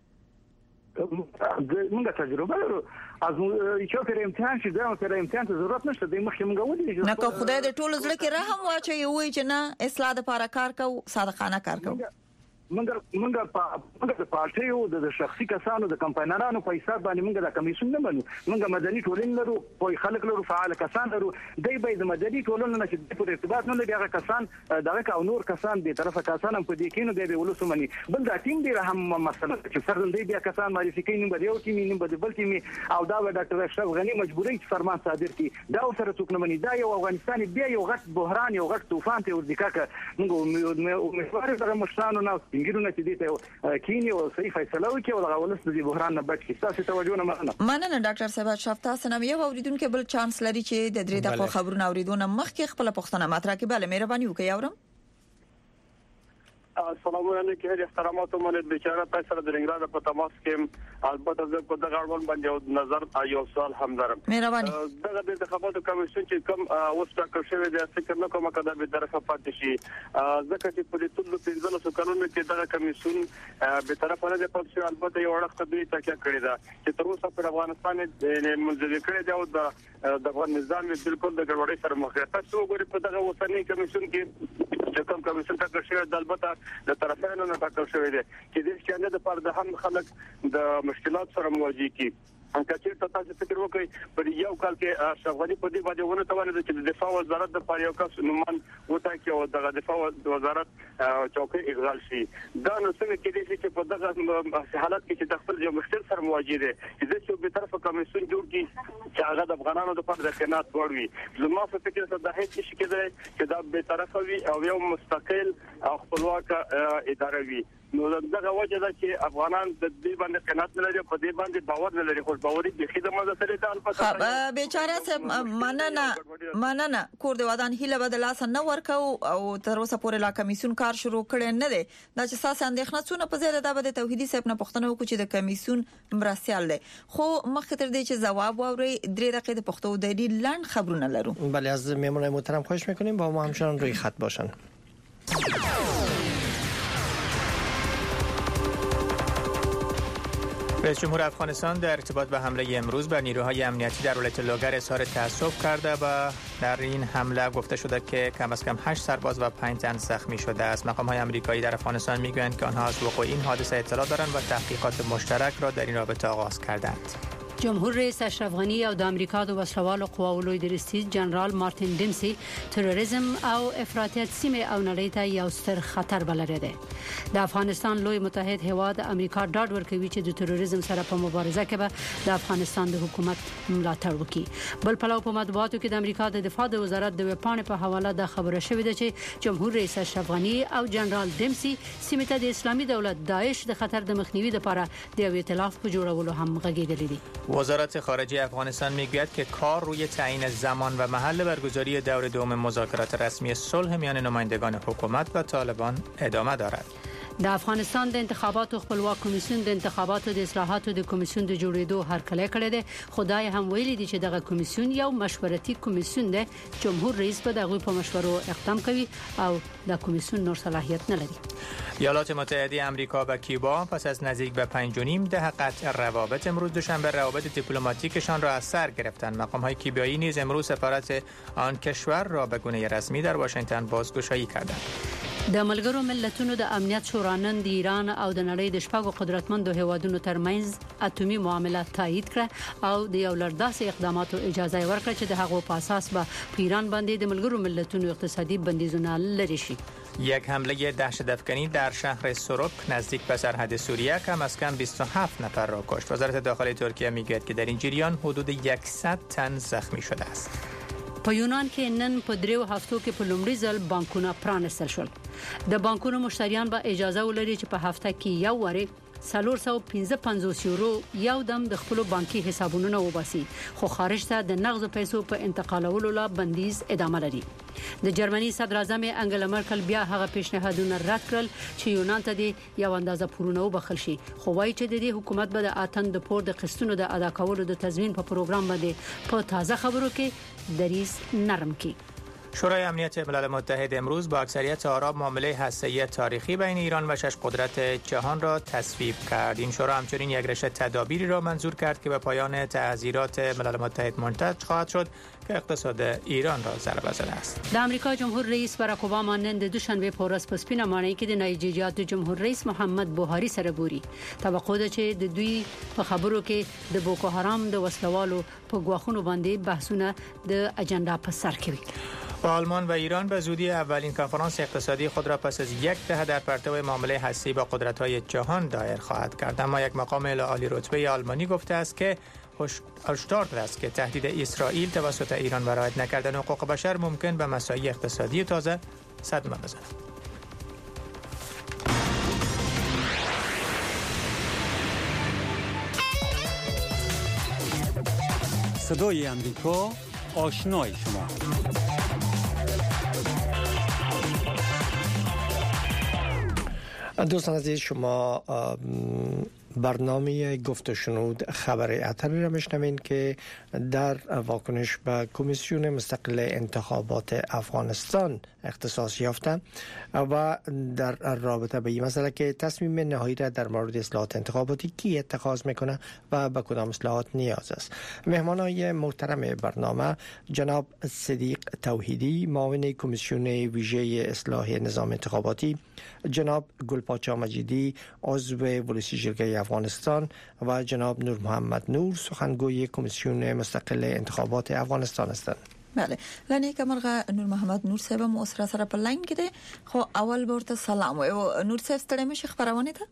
موږ تجربه لرو از یو پر امتحان شي دا پر امتحان ته ضرورت نشته د مخکې موږ ولې نه کو خدای د ټولو زړه کې رحم واچي وي چې نه اصلاح لپاره کار کوو، صادقانه کار کوو. موږ په پارټیو د شخصي کسانو د کمپاینرانو په حساب باندې موږ د کمیسیون نه منو. موږ مدني ټولنه لرو، په خلک لرو، فعال کسان لرو. دای به د مدني ټولنه نه چې په ارتباط نه لري هغه کسان دغه او نور کسان به طرفه کسان په دې کې نو دی ولوسو مني. بل دا ټیم دی هم مسله چې فرض دی بیا کسان معرفي کوي نو به یو ټیم نیم به بل ټیم او دا ډاکټر اشرف غنی مجبورای چې فرمان صادر کړي. دا سره څوک نه مني. دا یو افغانستان بیا یو غټ بحران، یو غټ طوفان ته ورځکه موږ امیدوار دغه مشرانو نه سپینګرونه چې دي کینی او صحیح فیصله وکړي او هغه ولس د بحران نه بچ کړي. تاسو توجه نه مننه ډاکټر صاحب اشرف. تاسو نو یو اوریدونکو بل چانس لري چې د درې دقیقو خبرونه اوریدونه مخکې خپل پښتنه مطرح کې بل مهرباني وکړئ. اورم السلام علیکم، احترامات من بیچاره تاسو د رنګرا په تماس کې البته زه په دغه اړوند باندې نظر یو سوال هم لرم. مهرباني دغه د انتخاباتو کمیسیون چې کوم اوس ټاکل شوی دی فکر نه کوم کده به طرفه پاتې شي ځکه چې په دې ټول 15 کلونو کې دغه کمیسیون به طرفه نه پاتې شي. البته یو وړاندې خبري تکیه کړې ده چې تر اوسه په افغانستان کې منځوي کړی دی او د افغان نظام بالکل د ګډوډۍ سره مخ دی. تاسو وګورئ په دغه اوسنۍ کمیسیون کې چې کوم کمیسیون ټاکل شوی دی البته د طرفینو نه ټاکل شوی دی چې د شانه د پر د هم خلک د مشکلات سره مواجه کی. کچیر ته تاسو فکر وکړئ په یو کال کې اشرفغنی په دې باندې ونه توانید چې د دفاع وزارت د پاره یو کس نومان وته کې او د دفاع وزارت چوکۍ اغال شي. دا نو څنګه کېږي چې په دغه حالت کې چې د خپل یو مشکل سره مواجه دي چې د څو به طرفه کمیسیون جوړ کی چې هغه د افغانانو د پاره د خدمات وړوي. زما په فکر سره د هیڅ شي کېږي چې دا به طرفه وي او یو مستقل او خپلواک اداره وي. نو دغه وجه ده چې افغانان د دې باندې قناعت نه لري په دې باندې باور نه لري خو باوري د خدمت سره ته البته بیچاره سه مننه کور د ودان هیله بدل اس نه ورکو او تر اوسه پورې لا کمیسیون کار شروع کړي نه دي دا چې ساس اندېښنه څونه په زیاده د توحیدي صاحب نه پښتنه وکړي چې د کمیسیون مرستيال دي خو مخکې تر دې چې جواب واوري 3 دقیقې د پښتو دایري لاند خبرونه لرو. بله از میمونای محترم خواهش میکنیم با ما همچنان روی خط باشن. رئیس جمهور افغانستان در ارتباط به حمله امروز بر نیروهای امنیتی در ولایت لوگر اظهار تأسف کرده و در این حمله گفته شده که کم از کم 8 سرباز و 5 تن زخمی شده است. مقام‌های آمریکایی در افغانستان میگویند که آنها از وقوع این حادثه اطلاع دارند و تحقیقات مشترک را در این رابطه آغاز کردند. جمهور رئیس اشرف غنی او د امریکا د وسلوالو قواو لوی درستیز جنرال مارټین ډیمسي تروریزم او افراطیت سیمه او نړۍ ته یو ستر خطر بلری دی. د افغانستان لوی متحد هیواد امریکا ډاډ ورکوي چې د تروریزم سره په مبارزه کې به د افغانستان د حکومت ملاتړ وکړي. بل پلو په مطبوعاتو کې د امریکا د دفاع د وزارت د وپاڼې په حواله د خبره شوې ده چې جمهور رئیس اشرف غنی او جنرال ډیمسي سیمه ته د اسلامي دولت داعش د خطر د مخنیوي لپاره د یو ائتلاف په جوړولو هم غږیدلې دي. وزارت خارجه افغانستان میگوید که کار روی تعیین زمان و محل برگزاری دور دوم مذاکرات رسمی صلح میان نمایندگان حکومت و طالبان ادامه دارد. د افغانستان د انتخاباتو خپلواک کمیسیون د انتخاباتو د اصلاحاتو د کمیسیون د جوړېدو هرکلی کړی دی. خدای هم ویلي دی چې دغه کمیسیون یو مشورتي کمیسیون دی. جمهور رئیس به دغه په مشورو اقدام کوي او د کمیسیون نور صلاحیت نه لري. ایالات متحده آمریکا و کیوبا پس از نزدیک به 5.5 دهه قطع روابط امروز دوشنبه روابط دیپلماتیکشان را از سر گرفتند. مقام‌های کیوبایی نیز امروز سفارت آن کشور را به گونه رسمی در واشنگتن بازگشایی کردند. د ملګرو ملتونو د امنیت شورا نن د ایران او د نړۍ د شپږو قدرتمندو هیوادونو ترمنځ اتومي معاملات تایید کړ او د یو لړداسې اقداماتو اجازه ورکړه چې د هغو په اساس به په ایران باندې د ملګرو ملتونو اقتصادي بندیزونه لري شي. یک حمله دهشت‌افکنی در شهر سروک نزدیک به سرحد سوریه کم از کم 27 نفر را کشت. وزارت داخلی ترکیه میگوید که در این جریان حدود 100 تن زخمی شده است. په یونان کې نن په 3 هفتو کې په لومړي ځل بانکونه پرانستل شول. د بانکونو مشتریان به اجازه ولري چې په هفته کې یو واره 455 یورو یو دم د خپل بانکي حسابونو وباسي خو خارج ته د نغد پیسو په انتقالولو لا بندیز ادامه لري. د جرمني صدر اعظم انګلا مرکل بیا هغه پیشنهادونه رد کړل چې یونان ته د یو اندازه پورونه وبخل شي خو وايي چې د حکومت به د اتن د پور د قسطونو د ادا کولو د تضمین په پروګرام باندې په تازه خبرو کې دریز نرم کړي. شورای امنیت ملل متحد امروز با اکثریت آرا معامله هسته‌ای تاریخی بین ایران و 6 قدرت جهان را تصویب کرد. این شورا همچنین یک رشته تدابیری را منظور کرد که به پایان تعزیرات ملل متحد منتج خواهد شد که اقتصاد ایران را ضربه زده است. د امریکا جمهور رئیس باراک اوباما نن د دوشنبه په ورځ په سپینه ماڼۍ کې د نایجیریا د جمهور رئیس محمد بوهاری سره ګوري. توقع ده چې د دوی په خبرو کې د بوکو حرام د وسلوالو په غواخونو باندې بحثونه د اجنډا په سر کې وي. آلمان و ایران به زودی اولین کنفرانس اقتصادی خود را پس از یک دهه در پرتو معامله هسته‌ای با قدرت‌های جهان دایر خواهد کرد. اما یک مقام عالی رتبه آلمانی گفته است که هشدار داده است که تهدید اسرائیل توسط ایران و رعایت نکردن حقوق بشر ممکن به مسائل اقتصادی تازه صدمه بزند. صدای امریکا، آشنای شما. دوستان عزیز، شما برنامه گفت و شنود خبر اتری را میشنوین که در واکنش به کمیسیون مستقل انتخابات افغانستان اختصاص یافته و در رابطه به این مسئله که تصمیم نهایی را در مورد اصلاحات انتخاباتی کی اتخاذ میکنه و به کدام اصلاحات نیاز است. مهمانای محترم برنامه جناب صدیق توحیدی، معاون کمیسیون ویژه اصلاح نظام انتخاباتی، جناب گلپاچا مجیدی، عضو ولسی جرگه افغانستان و جناب نور محمد نور، سخنگوی کمیسیون مستقل انتخابات افغانستان هستند. بله، لانی کمرغه نور محمد نور صاحب مو سره په لاین کې دي. خو اول ورته سلام او نور صاحب ستړي مشه خبرونه ده.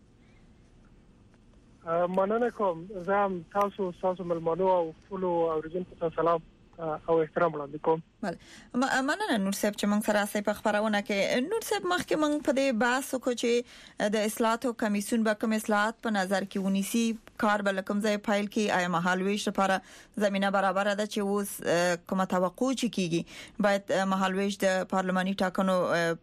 مننه کوم. زم تاسو ملمنو او ټول اوریدونکو ته سلام. او احترام وړاندې کوم. بله مننه نور صاحب چې موږ سره په خبرونه کې نور صاحب مخکې موږ په دې بحث وکړو چې د اصلاحاتو کمیسیون به کوم اصلاحات په نظر کې ونیسي، کار به کوم ځای فایل کې آیا مهالويش لپاره زمينه برابر ده چې اوس کومه توقع چې کیږي باید مهالويش د پارلماني ټاکنو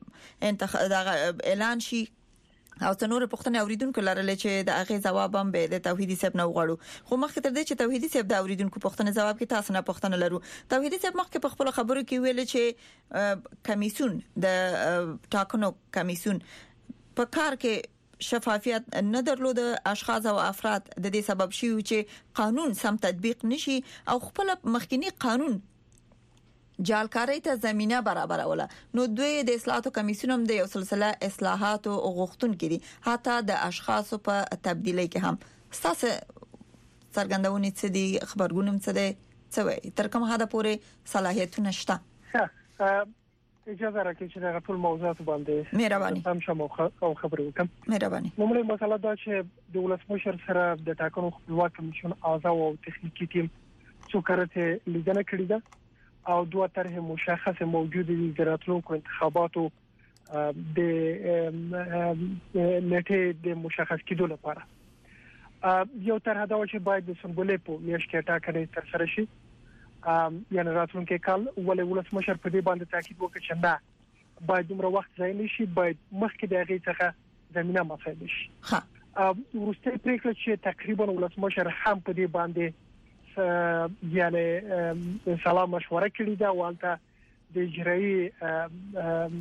اعلان شي او څنور پښتنه اوریدونکو لرل چې د هغه جواب هم به د توحیدی صاحب نه وغواړو. خو مخکې تر دې چې توحیدی صاحب د اوریدونکو پښتنه جواب کې تاسو نه پښتنه لرو. توحیدی صاحب مخکې په خپل خبرو کې ویل چې کمیسیون د ټاکنو کمیسیون په کار کې شفافیت نه درلود، اشخاص او افراد د دې سبب شي چې قانون سم تطبیق نشي او خپل مخکنی قانون جالکاری ته زمينه برابر ولا. نو دوی د اصلاحاتو کمیسیون هم د یو سلسله اصلاحات او غوښتون کړي، حتی د اشخاصو په تبدیلی کې هم. تاسو څرګندونې څه دي، خبرګونم څه دي، څه وایي تر کومه حد پورې صلاحیتونه شته؟ اجازه راکړئ چې دا ټول موضوعات باندې مهرباني هم شمو او خبرې وکم. مهرباني. نومړی مسله دا چې د ولسمشر سره د ټاکنو خپلواک کمیسیون اعضا او تخنیکی ټیم څو کرته لیدنه کړې ده او دوه طرح مشخص موجود دي د راتلونکو انتخاباتو د نټه د مشخص کېدو لپاره. یو طرح دا چې باید د سنبولې په میاشت کې ټاکنې تر سره شي، یعنی راتلونکو کال ولې ولسمشر په دې باندې تاکید وکړي چې نه باید دومره وخت ځای نشي، باید مخکې د هغه څخه زمينه مساعد شي. ورسته پریکړه چې تقریبا ولسمشر هم په دې باندې یعنی سلام مشوره کړې ده او البته د اجرایي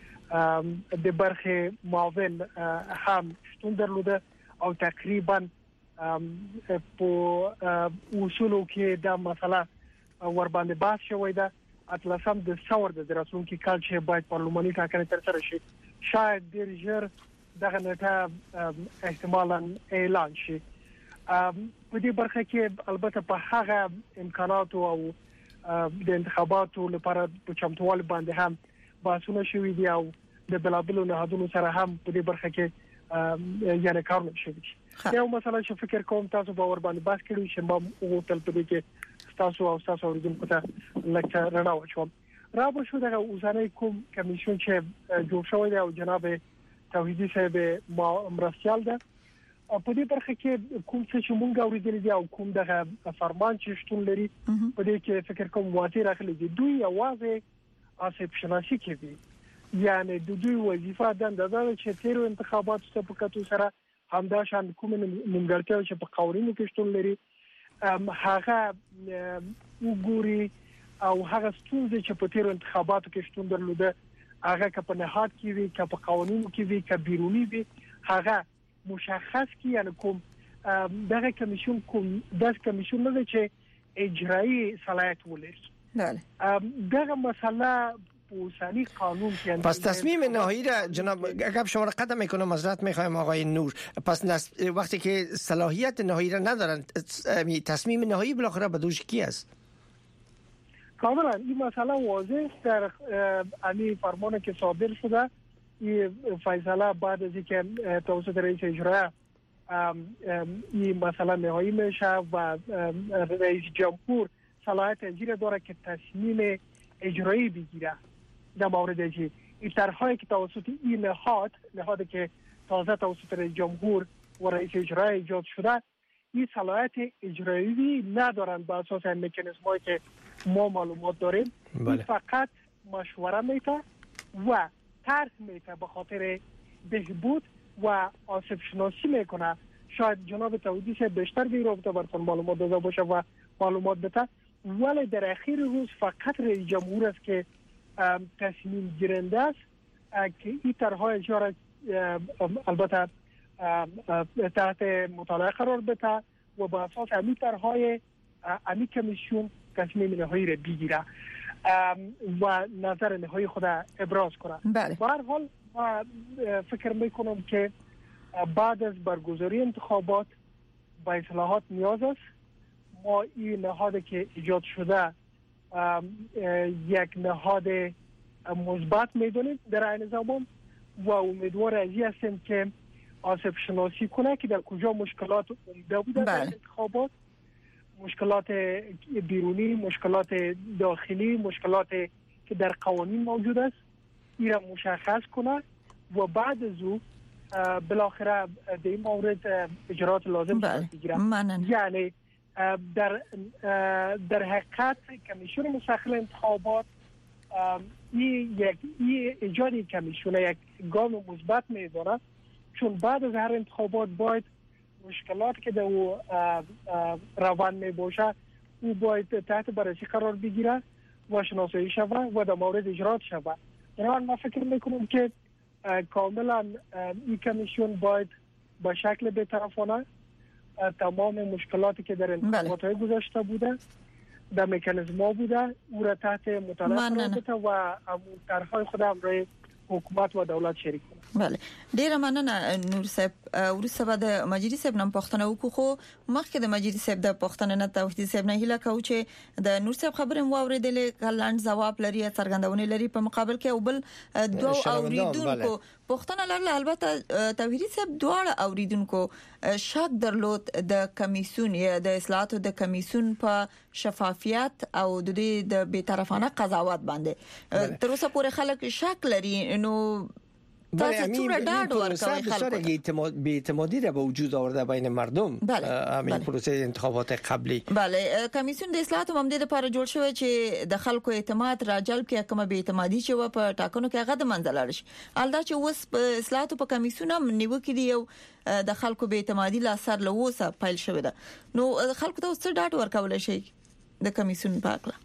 د برخه معاون هم شتون درلوده او تقریبا په اصولو کې دا مسله ور باندې بحث شوې ده. اتلسم د څور د راتلونکي کال چې باید پارلماني ټاکنې تر سره شي، شاید ډیر ژر دغه نټه احتمالاً اعلان شي. په دې برخه کې البته په هغه امکانات او د انتخاباتو لپاره په چمتووالي باندې هم بحثونه شوي دي او د بلابلو نهادونو سره هم په دې برخه کې یعنی کارونه شوي دي. یو مسله چې فکر کوم تاسو باور باندې بحث کړی چې ما وغوښتل په دې کې تاسو او تاسو اوریدونکو ته لکه رڼا واچوم. را به شو دغه اوسنۍ کوم کمیسیون چې جوړ شوی دی او جناب توحیدی صاحب مرستیال ده، په دې برخه کې کوم څه مونږ اوریدل دي او کوم دغه فرمان چې شتون لري په دې کې فکر کوم واټی راغلي دي. دوی یوازې اسب شناسي کوي، یعنی د دوی وظیفه ده چې تیرو انتخاباتو ته په کتو سره همداشان کوم نیمګړتیا چې په قوانینو کې شتون لري هغه وګوري او هغه ستونزې چې په تیرو انتخاباتو کې شتون درلوده هغه که په نهاد کې وي که په قوانینو کې وي که بیرونی وي هغه مشخص کی، یعنی کوم دغه کمیسیون کوم د کمیسیون نه چې اجرایی صلاحیت ولري. بله دغه مسئله اوسنی قانون که پس تصمیم نهایی را جناب اگر شما را قدم میکنم معذرت میخوایم آقای نور، پس وقتی که صلاحیت نهایی را ندارن تصمیم نهایی بالاخره به دوش کی است؟ کاملا این مسئله واضح در علی فرمانی که صادر شده این فیصله بعد از اینکه توسط رئیس اجرا این مسئله نهایی میشه و رئیس جمهور صلاحیت اینجوری داره که تصمیم اجرایی بگیره در مورد این طرحی که توسط این نهاد که تازه توسط رئیس جمهور و رئیس اجرا ایجاد شده این صلاحیت اجرایی ندارن به اساس مکانیزمایی که ما معلومات داریم. این فقط مشوره میته و طرح میته به خاطر بهبود و آسیب شناسی میکنه. شاید جناب توحیدی صاحب بیشتر به این رابطه براتون معلومات داده باشه و معلومات بده، ولی در اخیر روز فقط رئیس جمهور است که تصمیم گیرنده است که این طرح‌های اجرا البته تحت مطالعه قرار بده و با اساس همین طرح‌های همین کمیسیون تصمیم نهایی را بگیره و نظر نهایی خود ابراز کنه. بله. به هر حال فکر میکنم که بعد از برگزاری انتخابات با اصلاحات نیاز است. ما این نهاد که ایجاد شده یک نهاد مثبت میدونیم در عین زمان و امیدوار ازی هستیم که آسیب شناسی کنه که در کجا مشکلات عمده بوده در انتخابات مشکلات بیرونی، مشکلات داخلی، مشکلات که در قوانین موجود است این را مشخص کنه و بعد از او بالاخره در این مورد اجرات لازم بگیره. یعنی در حقیقت کمیسیون مستقل انتخابات این ایجاد کمیسیون یک گام مثبت میدونه، چون بعد از هر انتخابات باید مشکلات که در او روان می باشه او باید تحت بررسی قرار بگیره و شناسایی شود و در مورد اجرات شود. من فکر میکنم که کاملا این کمیسیون باید با شکل بی‌طرفانه تمام مشکلاتی که در انتخابات گذشته بوده در مکانیزم ها بوده او را تحت مطالعه قرار بده و طرح‌های خود همراه حکومت و دولت شریک کنه. بله ډیره مننه نور صاحب. ورسته به د مجری صاحب نن پښتنه وکړو، خو مخکې د مجری صاحب د پښتنه نه توحید صاحب نه هیله کوم چې د نور صاحب خبرې مو اوریدلې کلاند جواب لري څرګندونه لري په مقابل کې او بل دوه اوریدونکو پښتنه لرله. البته توحید صاحب دواړه اوریدونکو شک درلود د کمیسیون یا د اصلاحاتو د کمیسیون په شفافیت او د دې د بی‌طرفانه قضاوت باندې. تر اوسه پورې خلک شک لري. نو بی‌اعتمادی را به وجود آورده بین مردم همین پروسه انتخابات قبلی. بله کمیسیون د اصلاحاتو هم د لپاره جوړ شوی چې د خلکو اعتماد راجلب کړي، کومه بی‌اعتمادي چې و په ټاکنو کې هغه د منځل راشي. الدا چې اوس په اصلاحاتو په کمیسیون هم نیوکې دی او د خلکو بی‌اعتمادي لا سر له اوسه پایل شوی ده. نو خلکو ته څه ډاډ ورکول شي د کمیسیون په اړه؟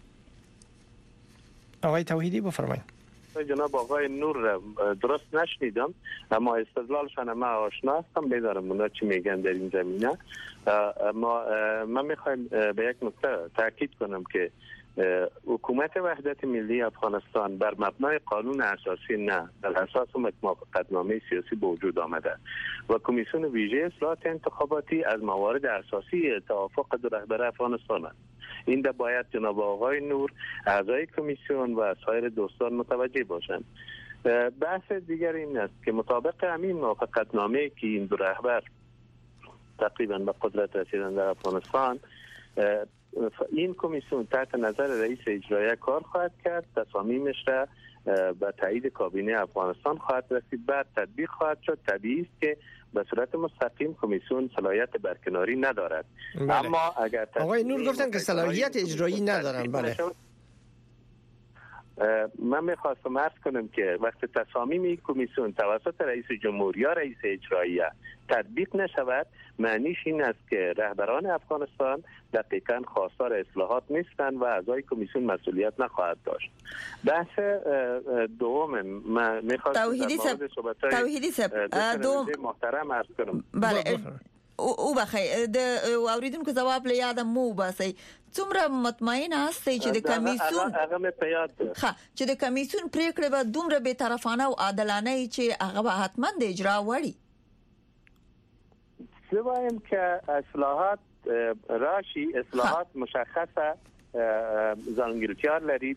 آقای توحیدی بفرمایید. جناب آقای نور درست نشنیدم اما استدلالشان ما آشنا هستم، می‌دارم اونا چی میگن در این زمینه. من میخوایم به یک نکته تاکید کنم که حکومت وحدت ملی افغانستان بر مبنای قانون اساسی نه، بر اساس موافقتنامه سیاسی به وجود آمده و کمیسیون ویژه اصلاحات انتخاباتی از موارد اساسی توافق دو رهبر افغانستان است. این ده باید جناب آقای نور، اعضای کمیسیون و سایر دوستان متوجه باشند. بحث دیگر این است که مطابق همین موافقتنامه که این دو رهبر تقریبا به قدرت رسیدن در افغانستان، این کمیسیون تحت نظر رئیس اجرایی کار خواهد کرد، تصامیمش را به تایید کابینه افغانستان خواهد رسید، بعد تطبیق خواهد شد. طبیعی است که به صورت مستقیم کمیسیون صلاحیت برکناری ندارد. بله. اما اگر آقای نور گفتن که صلاحیت اجرایی ندارن. بله. من میخواستم عرض کنم که وقتی تصامیم این کمیسیون توسط رئیس جمهور یا رئیس اجراییه تطبیق نشود، معنیش این است که رهبران افغانستان دقیقاً خواستار اصلاحات نیستند و اعضای کمیسیون مسئولیت نخواهد داشت. بحث دوم من میخواستم توحیدی صاحب دوم محترم عرض کنم. بله او بخیر د اوریدونکو جواب له یاد مو باسي. څومره مطمئن هستئ چې د کمیسیون چې د کمیسیون پریکړه به دومره به طرفانه او عادلانه چې هغه به حتما د اجرا وړي؟ زوایم که اصلاحات راشي، اصلاحات مشخصه ځانګړتیا لري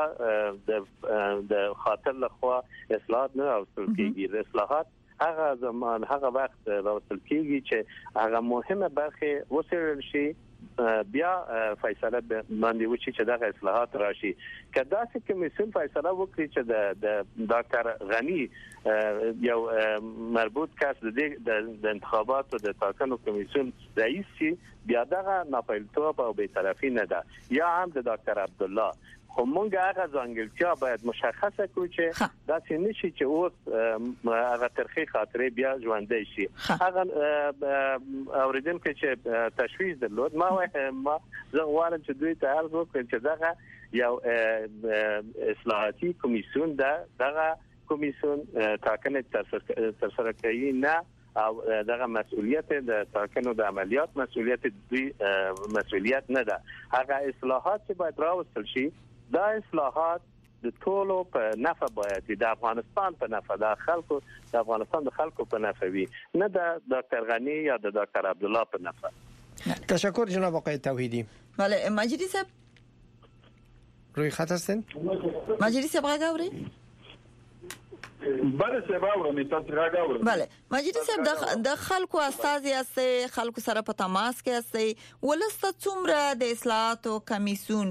د خاطر لخوا اصلاحات نه راوستل کیږي. اصلاحات هغه زمان هغه وخت راوستل کیږي چې هغه مهمه برخه وسیل شي، بیا فیصله باندې وشي چې دغه اصلاحات راشي. که داسې کمیسیون فیصله وکړي چې د ډاکټر غنی یو مربوط کس د انتخاباتو د ټاکنو کمیسیون رئیس شي، بیا دغه ناپیلتوب او بی‌طرفي نه ده، یا هم د ډاکټر عبدالله. خو مونږ هغه ځانګړتیا باید مشخصه کړو چې داسې نشي چې اوس هغه ترخی خاطرې بیا ژوندۍ شي. هغه اوریدونکو چې تشویش درلود، ما زه غواړم چې دوی ته عرض وکړم چې دغه یو اصلاحاتي کمیسیون ده، دغه کمیسیون ټاکنې ترسره کوي نه، او دغه مسئولیت د ټاکنو د عملیات مسئولیت دوی مسئولیت نه ده. هغه اصلاحات چې باید راوستل شي، دا اصلاحات د ټولو په نفع باید د افغانستان په نفع، د خلکو د افغانستان د خلکو په نفع وي، نه د ډاکټر غنی یا د ډاکټر عبدالله په نفع. تشکر جناب آقای توحیدی. بله مجری صاحب روی خط هستین؟ مجری صاحب غاوري بله سبا ورمي تاسو راغاورم. بله مجید صاحب د خلکو استازي است خلکو سره په تماس کې است ولسته څومره د اصلاحاتو کمیسیون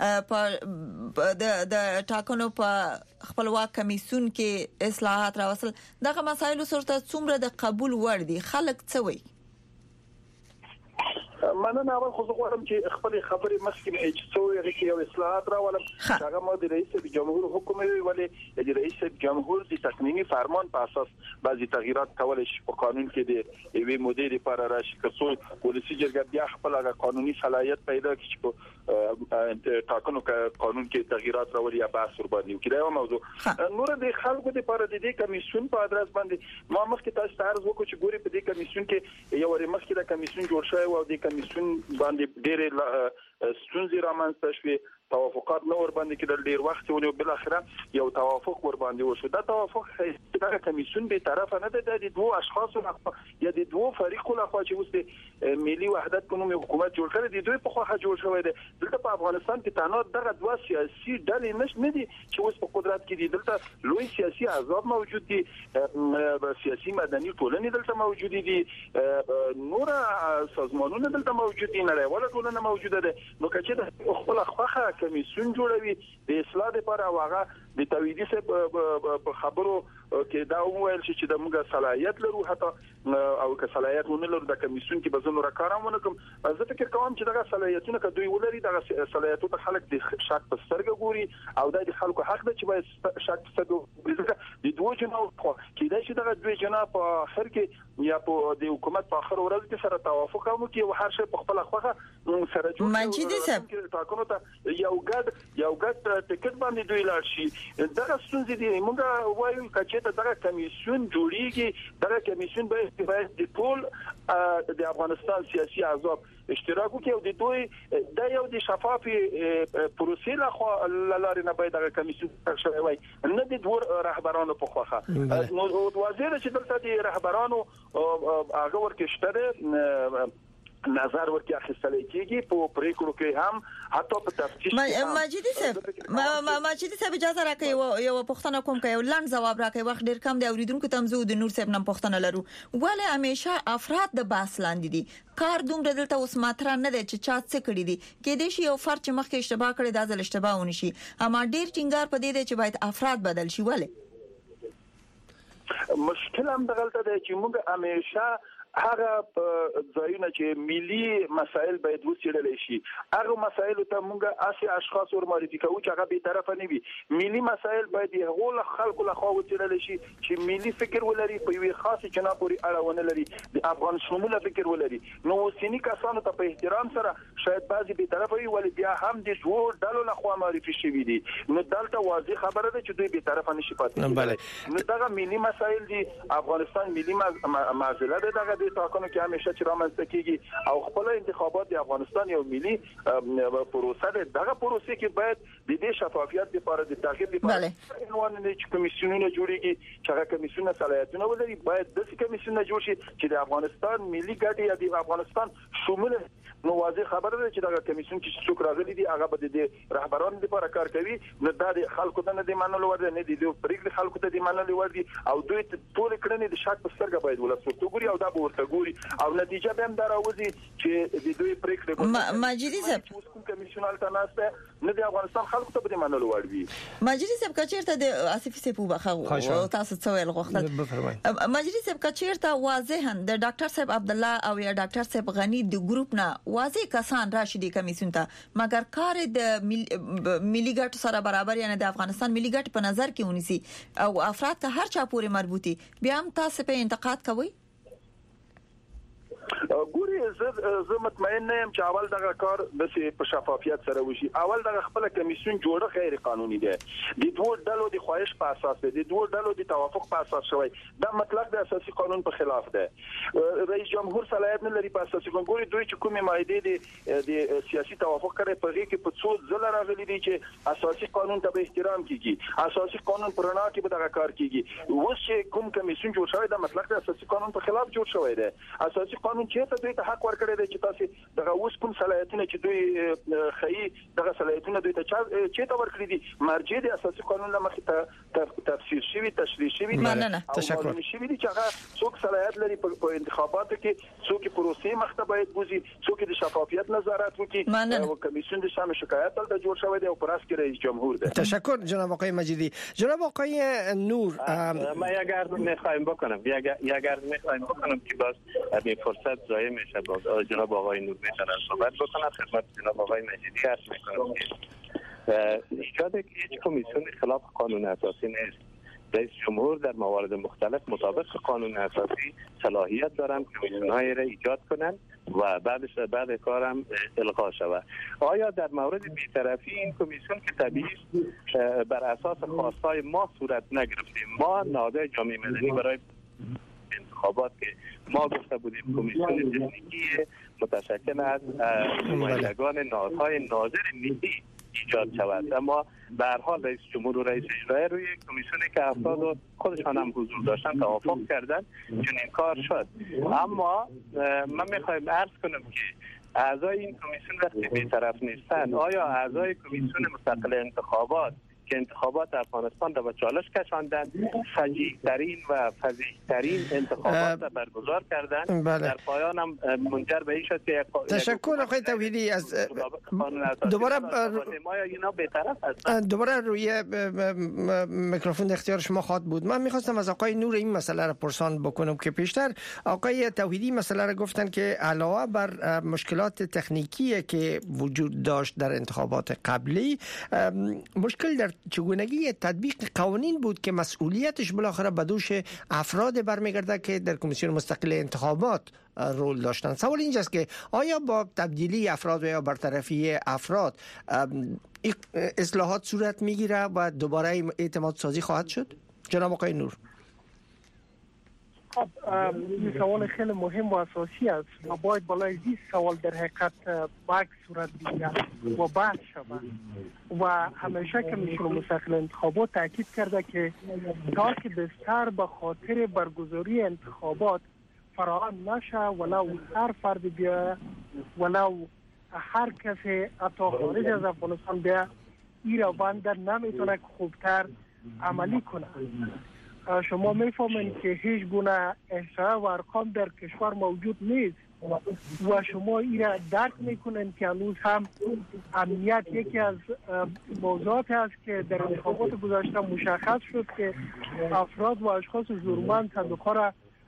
د ټاکنو په خپلواک کمیسیون کې اصلاحات راوصل دغه مسایل سره څومره د قبول وړ دي خلک څه وایي؟ مننه. اول خو زه غواړم چې خپل خبرې مخکې چې څو یې یو اصلاحات راولم هغه مو د رئیس جمهور حکم ویلي د رئیس جمهور د تقنینی فرمان په اساس بعضی تغییرات کول شي په قانون کې د ایوي مدیر لپاره راشي که څو ولسی جرګه بیا خپل هغه قانوني صلاحیت پیدا کړي چې ټاکنو قانون کې تغییرات راولي یا بحث ور باندې وکړي. دا یو موضوع نور د خلکو لپاره د دې کمیسیون په ادرس باندې ما مخکې تاسو ته عرض وکړ چې ګوري په دې کمیسیون کې یو ور مخکې د کمیسیون جوړ شوی او د کمیسیون باندې ډېر ستونزې رامنځته شوې توافقات نور باندې کې ډېر وخت ونیو بل اخره یو توافق ور باندې وشو. دا توافق د کمیسیون به طرف نه ده د دوه اشخاص یا د دوه فریقونو لخوا چې اوس ملي وحدت کوم حکومت جوړ کړی دی دوی په خوا جوړ شوی دی. دلته په افغانستان کې تنها دغه دوه سیاسي ډلې نه دي چې اوس په قدرت کې دي. دلته لوی سیاسي احزاب موجود دي سیاسي مدني ټولنې دلته موجود دي نور سازمانونه دلته موجود دي نړیواله ټولنه موجوده ده. نو کچې د خپل خواخه کمیسیون جوړوي د اصلاح لپاره واغه د تویدي په خبرو کې دا وویل چې د موږ صلاحیت لرو حتی او که صلاحیت ونه لرو د کمیسیون کې به زه نور کارونه کوم. زه فکر کوم چې دا صلاحیتونه که دوی ولري دا صلاحیتونه خلک د شک په سترګه ګوري او د خلکو حق ده چې باید شک په سترګه د دوه جنو کې دا چې دا دوه جنا په اخر کې یا په د حکومت په اخر ورځ کې سره توافق کوي چې هر شی په خپل خوخه سره جوړ مجید صاحب ټاکنو ته یو ګډ ټیکټ باندې دوی لاړ شي. دا ستونزې دي موږ وایو چې دا کمیسیون جوړیږي دا کمیسیون باید د ټول د افغانستان سیاسي احزاب اشتراک وکړي او د دوی د یو د شفافي پروسې لارې نه باید دا کمیسیون شوی وي نه د دوه رهبرانو په خوخه. نو وزیر چې دلته د رهبرانو هغه ورکشته نظر ورکړي اخیستل کېږي په پریکړو کې هم حتی په تفتیش مجید صاحب اجازه راکړئ یو پوښتنه کوم که یو لاند جواب راکړئ وخت ډیر کم دی اوریدونکو ته زه د نور صاحب نن پوښتنه لرو ولې همیشه افراد د باس لاندې دي کار دومره دلته اوس ماتره نه دی چې چا څه کړی دي کې دې شي یو فرد چې مخکې اشتباه کړی دا ځل اشتباه ونی شي اما ډیر ټینګار په دې دی چې باید افراد بدل شي. ولې مشکل هم دغلطه دی چې موږ همیشه هغه ځایونه چې ملي مسائل باید وڅېړل شي هغه مسائل ته موږ اسی اشخاص ور معرفي کوو چې هغه به طرف نه وي. ملي مسائل باید هغه خلکو له خوا وڅېړل شي چې ملي فکر ولري په یوه خاصه جناب پورې اړه لري د افغان شموله فکر ولري. نو سینی کسانو ته په احترام سره شاید بعضي به طرف وي ولې بیا هم د ټول ډلو له خوا معرفي شوي دي. نو دلته واضح خبره ده چې دوی به طرف نشي پاتې. نو دا ملي مسائل دي افغانستان ملي معضله ده دغه ټاکنو کې همیشه چې رامنځته کیږي او خپل انتخابات د افغانستان یو ملي پروسه ده. دغه پروسه کې باید د دې شفافیت لپاره د تغییر لپاره عنوان چې کمیسیونونه جوړیږي چې هغه کمیسیونونه صلاحیتونه ولري باید د کمیسیونونه جوړ شي چې د افغانستان ملي ګټې یا د افغانستان شمول. نو واضح خبره ده چې دا کمیسیون چې څوک راغلي دي هغه به د رهبرانو لپاره کار کوي نو دا د خلکو ته نه دی منلو ور نه دي د پریکړې خلکو ته دی منلو ور دي او دوی ټول کړنې د شک په سترګه باید ولسو ګوري او دا به ورته ګوري او نتیجه به هم دراوځي چې د دوی پریکړې ماجدي صاحب کمیسیونال تناسته نه د افغانستان خلکو ته به منلو ور وي. ماجدي صاحب کچیرته د اسفي صاحب وبخو تاسو څه ویل غوښتل ماجدي صاحب کچیرته واضحا د ډاکټر صاحب عبد الله او یا ډاکټر صاحب غنی د ګروپ نه واضح کسان راشدي کمیسیون ته مګر کار د ملي ګټو سره برابر یعنی د افغانستان ملي ګټ په نظر کې ونیسي او افراد ته هر چا پورې مربوطي بیا هم تاسو په انتقاد کوئ. ګوري زه مطمئن نه یم چې اول دغه کار د په شفافیت سره وشي. اول دغه خپل کمیسیون جوړه غیر قانوني ده د دوه ډلو د خواهش په اساس ده د دوه ډلو د توافق په اساس شوی دا مطلق د اساسي قانون په خلاف ده. رئیس جمهور صلاحیت نه لري په اساسي قانون. ګوري دوی چې کومه مائده د سیاسي توافق کړي په کې په څو ځله راغلي دي چې اساسي قانون ته به احترام کیږي اساسي قانون پرانا کې به دغه کار کیږي. اوس چې کوم کمیسیون جوړ شوی دا مطلق د اساسي قانون په خلاف جوړ شوی ده. اساسي قانون چې ته دوی ته ته حق ورکړی دی چې تاسو دغه اوس کوم صلاحیتونه چې دوی خي دغه صلاحیتونه دوی ته چې ته ورکړي دي مرجع د اساسي قانون لمخې ته تفسیر شوی تشریح شوی تشکر شوی دي چې هغه څوک صلاحیت لري په انتخاباتو کې څوک پروسې مخته باید بوزي څوک د شفافیت نظارت وکړي او کمیسیون د شامل شکایت ته جوړ شوی دی او پر اساس رئیس جمهور ده. تشکر جناب آقای مجیدی. جناب آقای نور ما یک عرض می‌خوایم بکنم که باز این فرصت ضایع میشه با جناب آقای نور میتونن صحبت بکنم. خدمت جناب آقای مجیدی عرض میکنم که ایجاد هیچ کمیسیون خلاف قانون اساسی نیست. رئیس جمهور در موارد مختلف مطابق قانون اساسی صلاحیت دارن کمیسیون‌هایی را ایجاد کنند و بعد کارم القا شود. آیا در مورد بی‌طرفی این کمیسیون که طبیعی بر اساس خواستای ما صورت نگرفتیم، ما نهادهای جامعه مدنی برای انتخابات که ما گفته بودیم کمیسیون تکنیکی متشکل از نمایندگان نهادهای ناظر ملی ایجاد شود، اما به هر حال رئیس جمهور و رئیس اجرایی روی کمیسیونی که افراد خودشان هم حضور داشتن توافق کردن چنین کار شد. اما من میخوایم عرض کنم که اعضای این کمیسیون وقتی بی‌طرف نیستن، آیا اعضای کمیسیون مستقل انتخابات که انتخابات افغانستان را به چالش کشاندند فجیع‌ترین و فضیح‌ترین انتخابات را برگزار کردند؟ در پایان هم منجر به این شد که تشکر آقای توحیدی. از دوباره روی میکروفون اختیار شما خواهد بود. من میخواستم از آقای نور این مسئله را پرسان بکنم که پیشتر آقای توحیدی مسئله را گفتن که علاوه بر مشکلات تکنیکی که وجود داشت در انتخابات قبلی، مشکل در چگونگی تطبیق قوانین بود که مسئولیتش بالاخره به دوش افراد برمیگرده که در کمیسیون مستقل انتخابات رول داشتن. سوال اینجاست که آیا با تبدیلی افراد و یا برطرفی افراد اصلاحات صورت میگیره و دوباره اعتماد سازی خواهد شد؟ جناب آقای نور. این سوال خیلی مهم و اساسی است و باید بالای این سوال در حقیقت باید صورت بگیرد و بحث شود و همیشه کمیسیون مستقل انتخابات تاکید کرده که تا که بستر به خاطر برگزاری انتخابات فراهم نشه، ولو هر فرد بیا ولو هر کسی حتی خارج از افغانستان بیا، این روند نمیتونه خوبتر عملی کنه. شما میفهمید که هیچ گونه احصایه و ارقام در کشور موجود نیست و شما این را درک میکنید که هنوز هم امنیت یکی از موضوعات است که در انتخابات گذشته مشخص شد که افراد و اشخاص زورمند صندوق‌ها را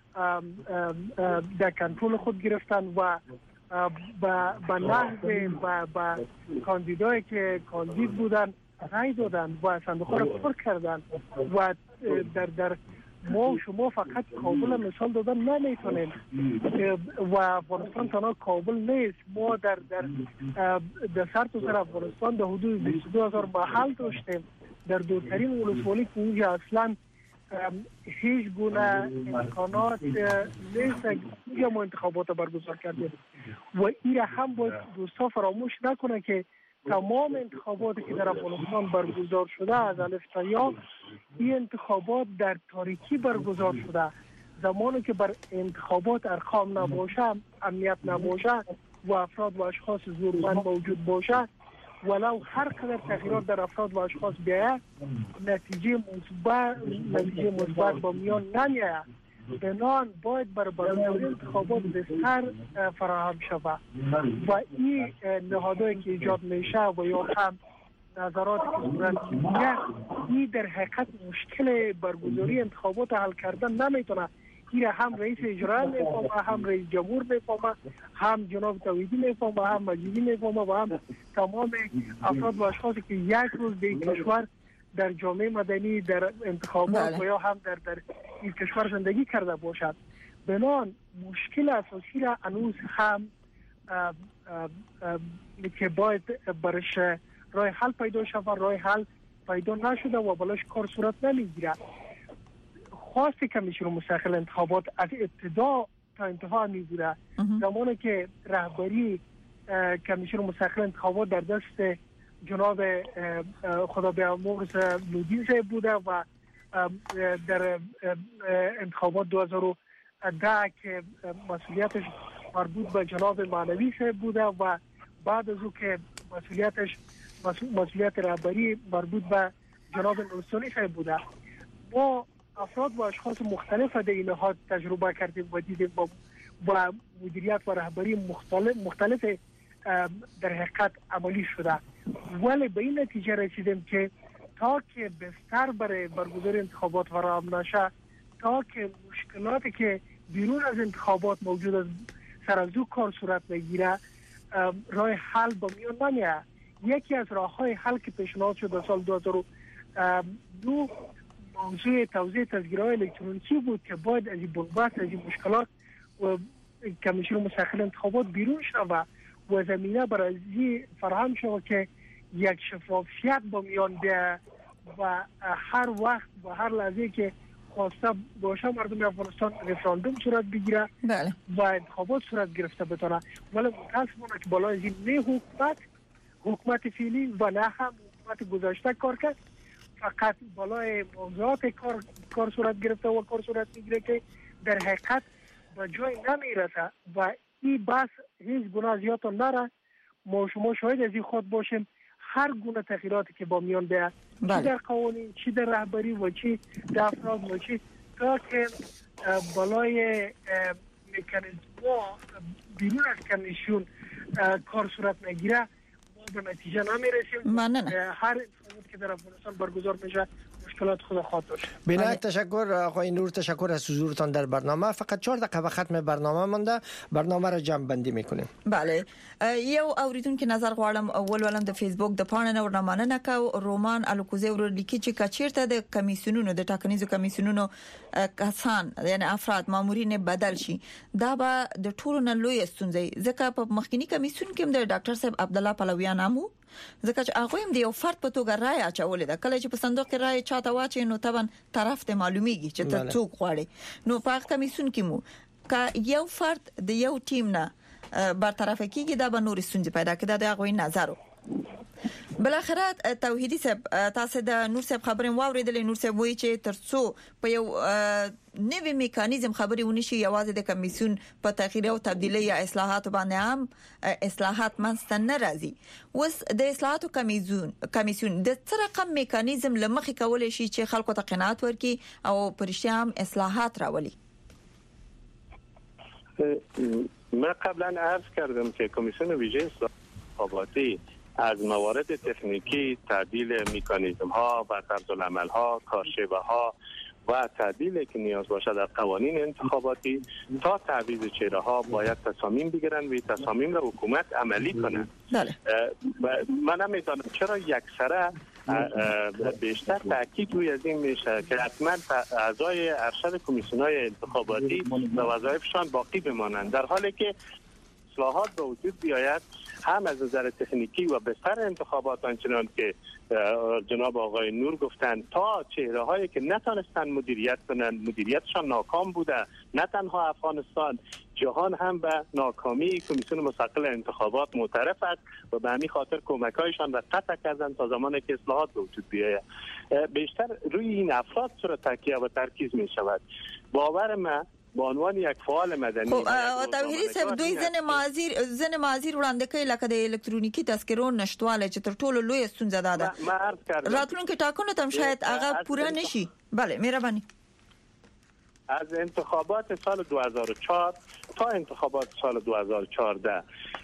در کنترل خود گرفتن و به نحو و کاندیدایی که کاندید بودن رای دادن و صندوق‌ها را پر کردن و در ما شما فقط کابل مثال دادن نمیتونیم و افغانستان تنها کابل نیست. ما در سر تا سر افغانستان در حدود 22,000 محل داشتیم در دورترین ولسوالی که اونجا اصلا هیچ گونه امکانات نیست اونجا ما انتخابات برگزار کردیم و این هم باید دوستا فراموش نکنه که تمام انتخاباتی که در افغانستان برگزار شده از الف تا یا این انتخابات در تاریکی برگزار شده. زمانی که بر انتخابات ارقام نباشه، امنیت نباشه و افراد و اشخاص زورمند موجود باشه، ولو هر قدر تغییرات در افراد و اشخاص بیاید نتیجه مثبت با میان نمیاید. بنان باید برای انتخابات بستر فراهم شود و این نهادهایی که ایجاد میشه و یا هم نظرات که صورت میگیره این در حقیقت مشکل برگزاری انتخابات حل کردن نمیتونه. این هم رئیس اجرایی میفهمه، هم رئیس جمهور میفهمه، هم جناب توحیدی میفهمه، هم مجیدی میفهمه و هم تمام افراد و اشخاصی که یک روز در کشور در جامعه مدنی در انتخابات و یا هم در این کشور زندگی کرده باشد. بنان مشکل اساسی را هنوز هم که باید برش راه حل پیدا شود، راه حل پیدا نشده و بلاش کار صورت نمیگیره. خواست کمیسیون مستقل انتخابات از ابتدا تا انتها میگیره. زمانی که رهبری کمیسیون مستقل انتخابات در دست جناب خدا بیامرز لودین صاحب بوده و در انتخابات 2010 که مسئولیتش مربوط به جناب معنوی صاحب بوده و بعد از او که مسئولیت رهبری مربوط به جناب نورستانی صاحب بوده. با افراد و اشخاص مختلف در این نهاد تجربه کردیم و دیدیم با مدیریت و رهبری مختلف در حقیقت عملی شده، ولی به این نتیجه رسیدیم که تا که بستر برای برگزاری انتخابات فراهم نشه، تا که مشکلاتی که بیرون از انتخابات موجود است سر از او کار صورت نگیره، راه حل با میان نمیاد. یکی از راه‌های حل که پیشنهاد شد در سال 2002 موضوع توزیع تذکره‌های الکترونیکی بود که باید از این بنبست، از این مشکلات و کمیسیون مستقل انتخابات بیرون شود و زمینه برای فراهم شود که یک شفافیت با میان بیاید و هر وقت و هر لحظه که خواسته باشه مردم افغانستان رفراندوم صورت بگیره و انتخابات صورت گرفته بتونه. ولی متاسفانه که بالای این نه حکومت فعلی و نه هم حکومت گذشته کار کرد، فقط بالای موضوعات کار صورت گرفته و کار صورت میگیره که در حقیقت به جای نمیرسه و این بحث هیچ گونه زیاد نره. ما شما شاهد از این خود باشیم، هر گونه تغییراتی که با میان بیاد، چی در قوانین، چی در رهبری و چی در افراد و چی، تا که بالای مکانیزم‌ها بیرون از کمیسیون کار صورت نگیره ما به نتیجه نمیرسیم. هر انتخابات که در افغانستان برگزار میشه مشکلات خود خواهد داشت. بنهایت تشکر آقای نور، تشکر از حضورتان در برنامه. فقط 4 دقیقه و ختم برنامه مونده، برنامه را جمع بندی میکنیم. بله، یو اوریدونکو نظر غواړم ولولم د فیسبوک د پاڼې نور مننه کو رومان الکوزي ور لیکي چې کچیرته د کمیسیونونو د ټاکنیزو کمیسیونونو کسان یعنی افراد مامورین بدل شي دا به د ټولو نه لوی ستونزې ځکه په مخکینی کمیسیون کې د ډاکټر صاحب عبد الله پلویان امو ځکه چې هغه هم د یو فرد په توګه رائے اچولې ده. کله چې په صندوق کې رائے چاته واچي نو طبعا طرف ته معلومیږي چې ته څوک غواړي. نو په کمیسیون کې مو کا یو فرد د یو ټیم نه برطرف کیږي دا به نور ستونزې پیدا کړي. دا غوي نظر بالاخره توحیدی صاحب تاسو د نور صاحب خبرې واوریدلې. نور صاحب وایي چې ترڅو په یو نوې میکانیزم خبرې ونشي یوازې د کمیسیون په تغییر او تبدیلی یا اصلاحات باندې هم اصلاحات منځته نه راځي. وس د اصلاحاتو کمیسیون د څه رقم میکانیزم لمخې کولای شي چې خلکو ته قناعت ورکړي او پرشتي هم اصلاحات راولي؟ من قبلا عرض کردم که کمیسیون ویژه انتخاباتی از موارد تکنیکی، تعدیل میکانیزم ها و طرز العمل ها، کارشبه ها و تعدیلی که نیاز باشد در قوانین انتخاباتی تا تعویض چهره ها باید تصامیم بگیرن و تصامیم را حکومت عملی کنه. من نمیدانم چرا یکسره بیشتر تاکید روی از این میشه که حتما اعضای ارشد کمیسیون‌های انتخاباتی و وظایفشان باقی بمانند، در حالی که اصلاحات به وجود بیاید هم از نظر تکنیکی و بستر انتخابات آنچنان که جناب آقای نور گفتند تا چهره هایی که نتانستن مدیریت کنند مدیریتشان ناکام بوده، نه تنها افغانستان جهان هم به ناکامی کمیسیون مستقل انتخابات معترف است و به همین خاطر کمک‌هایشان را قطع کردن تا زمانی که اصلاحات به وجود بیاید. بیشتر روی این افراد صورت تکیه و ترکیز می شود. باور من به عنوان یک فعال مدنی توحیدی صاحب دوی ځنه مازیر وړاندې کوي لکه د الکترونیکی تذکرو نشټواله چې تر ټولو لوی ستونزه ده. راتلونکي ټاکنو تم شاید هغه پوره نشي. بله مهرباني. از انتخابات سال 2004 تا انتخابات سال 2014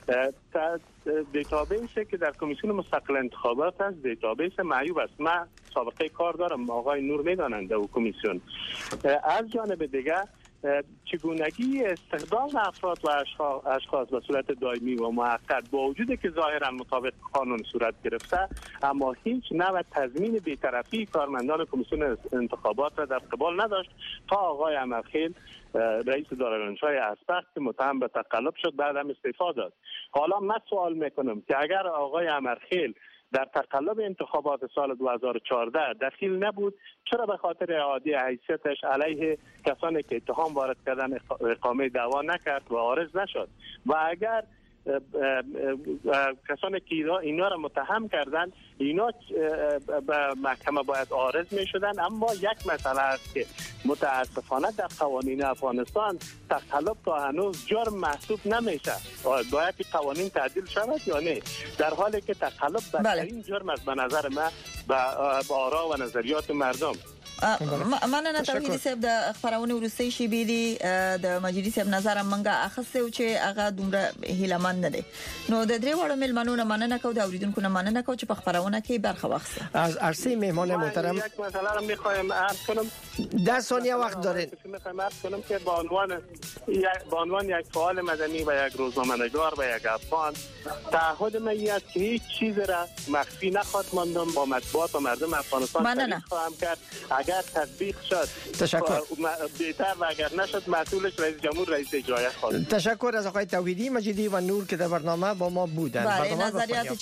دیتابیسی که در کمیسیون مستقل انتخابات است دیتابیس معیوب است. من سابقه کار دارم، آقای نور میدانند او کمیسیون. از جانب دیگر چگونگی استخدام افراد و اشخاص به صورت دائمی و موقت با وجودی که ظاهرا مطابق قانون صورت گرفته اما هیچ نوع تضمین بی‌طرفی کارمندان کمیسیون انتخابات را در قبال نداشت تا آقای امرخیل رئیس دارالانشای اسپق که متهم به تقلب شد بعد هم استعفا داد. حالا من سوال میکنم که اگر آقای امرخیل در تقلب انتخابات سال 2014 دخیل نبود، چرا به خاطر اعاده حیثیتش علیه کسانی که اتهام وارد کردن اقامه دعوا نکرد و عارض نشد؟ و اگر کسانی که اینا را متهم کردن اینا به محکمه باید عارض می شدن. اما یک مسئله است که متاسفانه در قوانین افغانستان تقلب تا هنوز جرم محسوب نمیشه. باید قوانین تعدیل شود یا نه، در حالی که تقلب بدترین جرم است به نظر من با آرا و نظریات مردم. مننه توحیدی صاحب د خبرونه ورسته شي بیلی د مجلس صاحب نظر منګه اخصه او چې هغه دومره هیلمن نه دي. نو د درې وړو ملمنو نه مننه کو د اوریدونکو نه مننه کو چې په خبرونه کې برخه واخیسته. از عرصه مهمان محترم یک مسئله را میخوایم عرض کنم. 10 ثانیه وقت دارید. میخوایم عرض کنم که با عنوان یک فعال مدنی و یک روزنامه‌نگار و یک افغان تعهد من است که هیچ چیز را مخفی نخواهد ماندم با مطبوعات و مردم افغانستان تبلیغ خواهم کرد. اگر تطبیق شد تشکر. بهتر و اگر نشد مسئولش رئیس جمهور رئیس اجرایی خواهد. تشکر از آقای توحیدی، مجیدی و نور که در برنامه با ما بودند. بله، نظریات